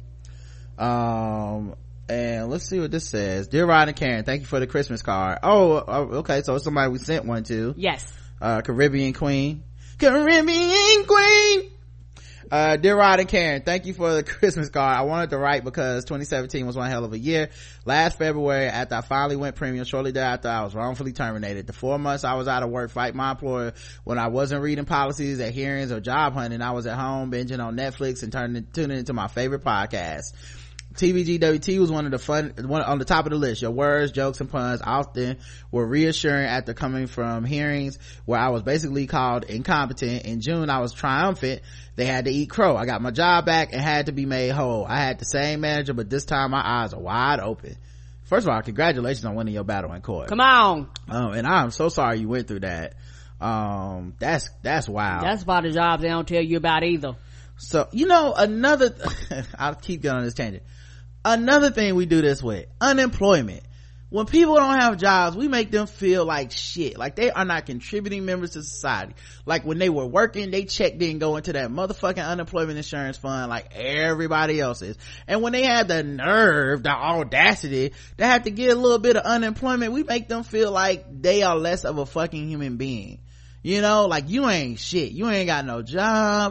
Um, and let's see what this says. Dear Rod and Karen, thank you for the Christmas card. Oh, okay, so it's somebody we sent one to. Yes. Uh, Caribbean Queen. Caribbean Queen! Uh, dear Rod and Karen, thank you for the Christmas card. I wanted to write because twenty seventeen was one hell of a year. Last February, after I finally went premium, shortly thereafter I was wrongfully terminated. The four months I was out of work fighting my employer when I wasn't reading policies at hearings or job hunting, I was at home binging on Netflix and turning, tuning into my favorite podcast. T V G W T was one of the fun, one on the top of the list. Your words, jokes, and puns often were reassuring after coming from hearings where I was basically called incompetent. In June, I was triumphant. They had to eat crow. I got my job back and had to be made whole. I had the same manager, but this time my eyes are wide open. First of all, congratulations on winning your battle in court. Come on. Um, and I'm so sorry you went through that. Um, that's, that's wild. That's about the jobs they don't tell you about either. So, you know, another, I'll keep going on this tangent. Another thing we do this with, unemployment. When people don't have jobs, we make them feel like shit, like they are not contributing members to society. Like when they were working, they check didn't go into that motherfucking unemployment insurance fund like everybody else is. And when they have the nerve, the audacity to have to get a little bit of unemployment, we make them feel like they are less of a fucking human being. You know, like you ain't shit, you ain't got no job.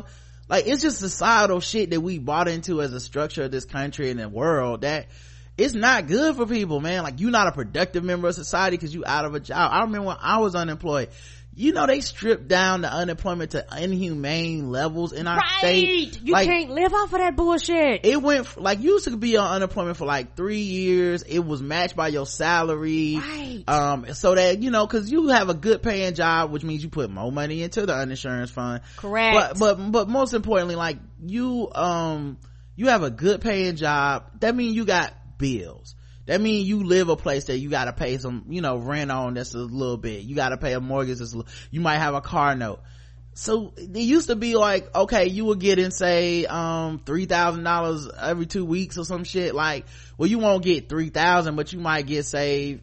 like it's just societal shit that we bought into as a structure of this country and the world that it's not good for people, man. Like, you're not a productive member of society because you out of a job. I remember when I was unemployed, you know, they stripped down the unemployment to inhumane levels in our right. state. You like, can't live off of that bullshit. It went, like, you used to be on unemployment for like three years. It was matched by your salary. Right. Um, so that, you know, cause you have a good paying job, which means you put more money into the uninsurance fund. Correct. But, but, but most importantly, like, you, um, you have a good paying job. That means you got bills. That means you live a place that you gotta pay some, you know, rent on that's a little bit. You gotta pay a mortgage that's a little, you might have a car note. So it used to be like, okay, you were getting, say, um, three thousand dollars every two weeks or some shit. Like, well, you won't get three thousand, but you might get, say,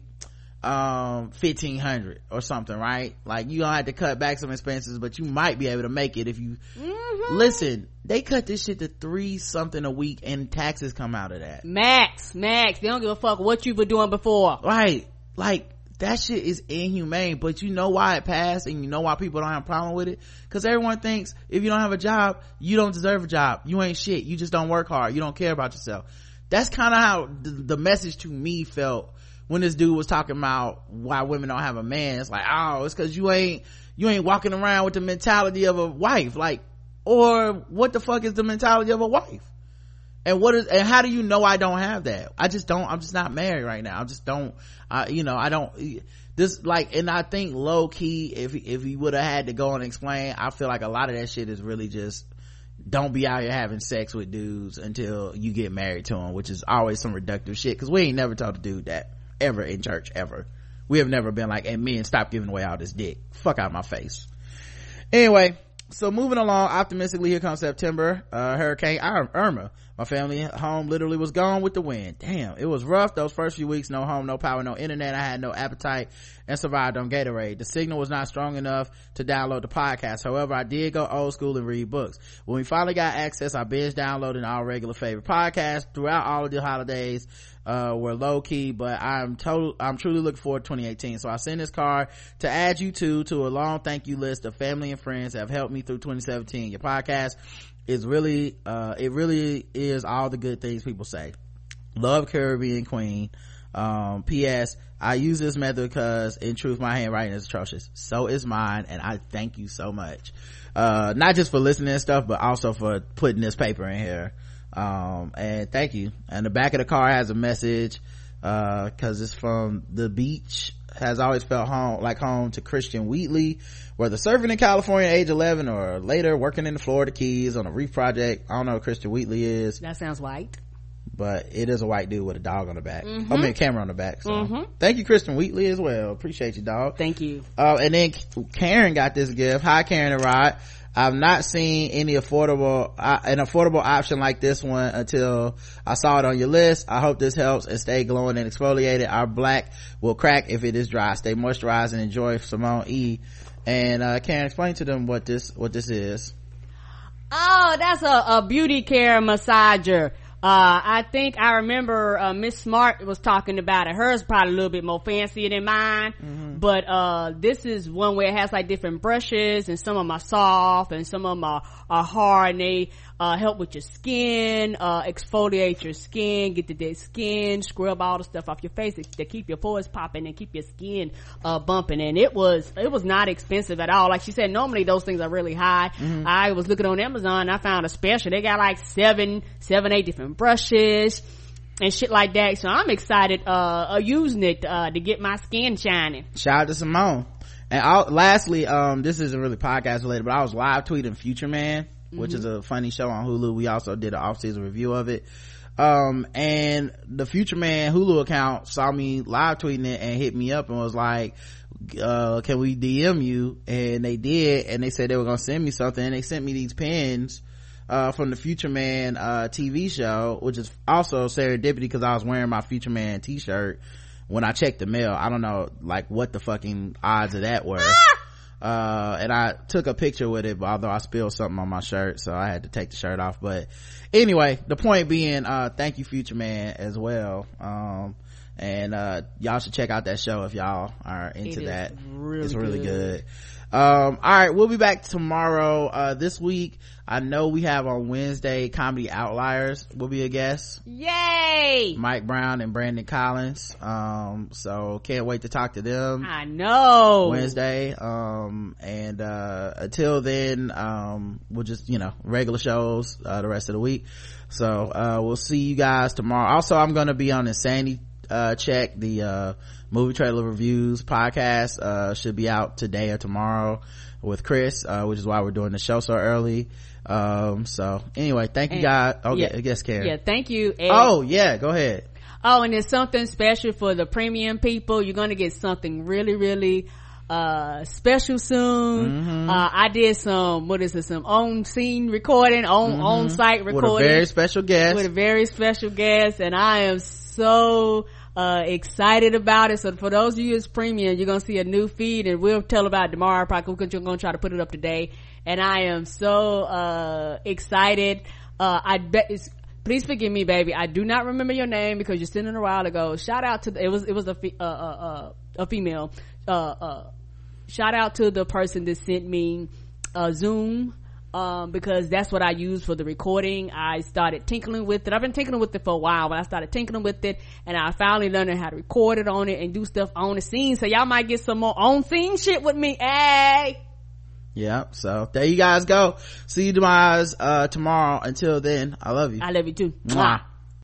um, fifteen hundred or something, right? Like, you don't have to cut back some expenses, but you might be able to make it if you, mm-hmm. Listen, they cut this shit to three something a week and taxes come out of that. Max, max. They don't give a fuck what you were doing before. Right. Like, that shit is inhumane, but you know why it passed and you know why people don't have a problem with it? Because everyone thinks if you don't have a job, you don't deserve a job. You ain't shit. You just don't work hard. You don't care about yourself. That's kind of how the, the message to me felt when this dude was talking about why women don't have a man. It's like, oh, it's because you ain't you ain't walking around with the mentality of a wife. Like, or what the fuck is the mentality of a wife? And what is, and how do you know I don't have that? I just don't, I'm just not married right now. I just don't, I, you know, I don't, this, like, and I think low key, if, if he would have had to go and explain, I feel like a lot of that shit is really just, don't be out here having sex with dudes until you get married to them, which is always some reductive shit, cause we ain't never told a dude that, ever in church, ever. We have never been like, hey, men, stop giving away all this dick. Fuck out of my face. Anyway, so moving along optimistically, here comes September. uh Hurricane Irma, my family home literally was gone with the wind. Damn, it was rough those first few weeks. No home, no power, no internet. I had no appetite and survived on Gatorade. The signal was not strong enough to download the podcast. However, I did go old school and read books. When we finally got access, I binge downloading our regular favorite podcasts throughout all of the holidays. Uh, were low key, but I'm total, I'm truly looking forward to twenty eighteen. So I send this card to add you two to a long thank you list of family and friends that have helped me through twenty seventeen. Your podcast is really, uh, it really is all the good things people say. Love, Caribbean Queen. Um, P S I use this method because in truth my handwriting is atrocious. So is mine, and I thank you so much. Uh, not just for listening and stuff, but also for putting this paper in here. Um, and thank you. And the back of the car has a message, uh, cause it's from the beach. Has always felt home, like home to Christian Wheatley, whether surfing in California at age eleven or later working in the Florida Keys on a reef project. I don't know what Christian Wheatley is. That sounds white. But it is a white dude with a dog on the back. Mm-hmm. I mean, a camera on the back. So mm-hmm. Thank you, Christian Wheatley, as well. Appreciate you, dog. Thank you. Uh, and then Karen got this gift. Hi, Karen and Rod. I've not seen any affordable, uh, an affordable option like this one until I saw it on your list. I hope this helps and stay glowing and exfoliated. Our black will crack if it is dry. Stay moisturized and enjoy. Simone E. And, uh, Karen, explain to them what this, what this is. Oh, that's a, a beauty care massager. Uh, I think I remember, uh, Miss Smart was talking about it. Hers probably a little bit more fancier than mine. Mm-hmm. But, uh, this is one where it has like different brushes, and some of them are soft and some of them are, are hard, and they, uh, help with your skin, uh, exfoliate your skin, get the dead skin, scrub all the stuff off your face to keep your pores popping and keep your skin, uh, bumping. And it was, it was not expensive at all. Like she said, normally those things are really high. Mm-hmm. I was looking on Amazon, I found a special. They got like seven, seven, eight different brushes and shit like that. So I'm excited uh, uh using it uh to get my skin shining. Shout out to Simone. And I'll, lastly, um this isn't really podcast related, but I was live tweeting Future Man, mm-hmm. which is a funny show on Hulu. We also did an off-season review of it. Um and the Future Man Hulu account saw me live tweeting it and hit me up and was like, uh can we D M you? And they did, and they said they were gonna send me something, and they sent me these pens uh from the Future Man uh T V show, which is also serendipity because I was wearing my Future Man t-shirt when I checked the mail. I don't know like what the fucking odds of that were. Uh and I took a picture with it, but although I spilled something on my shirt, so I had to take the shirt off. But anyway, the point being, uh thank you, Future Man, as well. Um and uh y'all should check out that show if y'all are into It is that. really It's really good. good. Um, all right, we'll be back tomorrow. Uh, this week, I know we have on Wednesday Comedy Outliers will be a guest. Yay! Mike Brown and Brandon Collins. Um, so can't wait to talk to them. I know. Wednesday. Um, and, uh, until then, um, we'll just, you know, regular shows, uh, the rest of the week. So, uh, we'll see you guys tomorrow. Also, I'm going to be on Insanity, uh, Check, the, uh, movie trailer reviews podcast, uh, should be out today or tomorrow with Chris, uh, which is why we're doing the show so early. Um, so anyway, thank you And- guys. Okay, yeah. I guess Karen. Yeah, thank you. Ed. Oh, yeah, go ahead. Oh, and there's something special for the premium people. You're going to get something really, really, uh, special soon. Mm-hmm. Uh, I did some, what is it, some on scene recording, on, Mm-hmm. on site recording. With a very special guest. With a very special guest. And I am so, uh, excited about it. So for those of you who's premium, you're going to see a new feed, and we'll tell about it tomorrow. Probably we're going to try to put it up today. And I am so, uh, excited. Uh, I bet it's, please forgive me, baby. I do not remember your name because you sent it a while ago. Shout out to the, it was, it was a, fe- uh, uh, uh, a female, uh, uh, shout out to the person that sent me, uh, Zoom. Um, because that's what I use for the recording. I started tinkling with it. I've been tinkling with it for a while, but I started tinkling with it, and I finally learned how to record it on it and do stuff on the scene. So y'all might get some more on scene shit with me. Hey! Yeah, so there you guys go. See you guys, uh, tomorrow. Until then, I love you. I love you too. Mwah.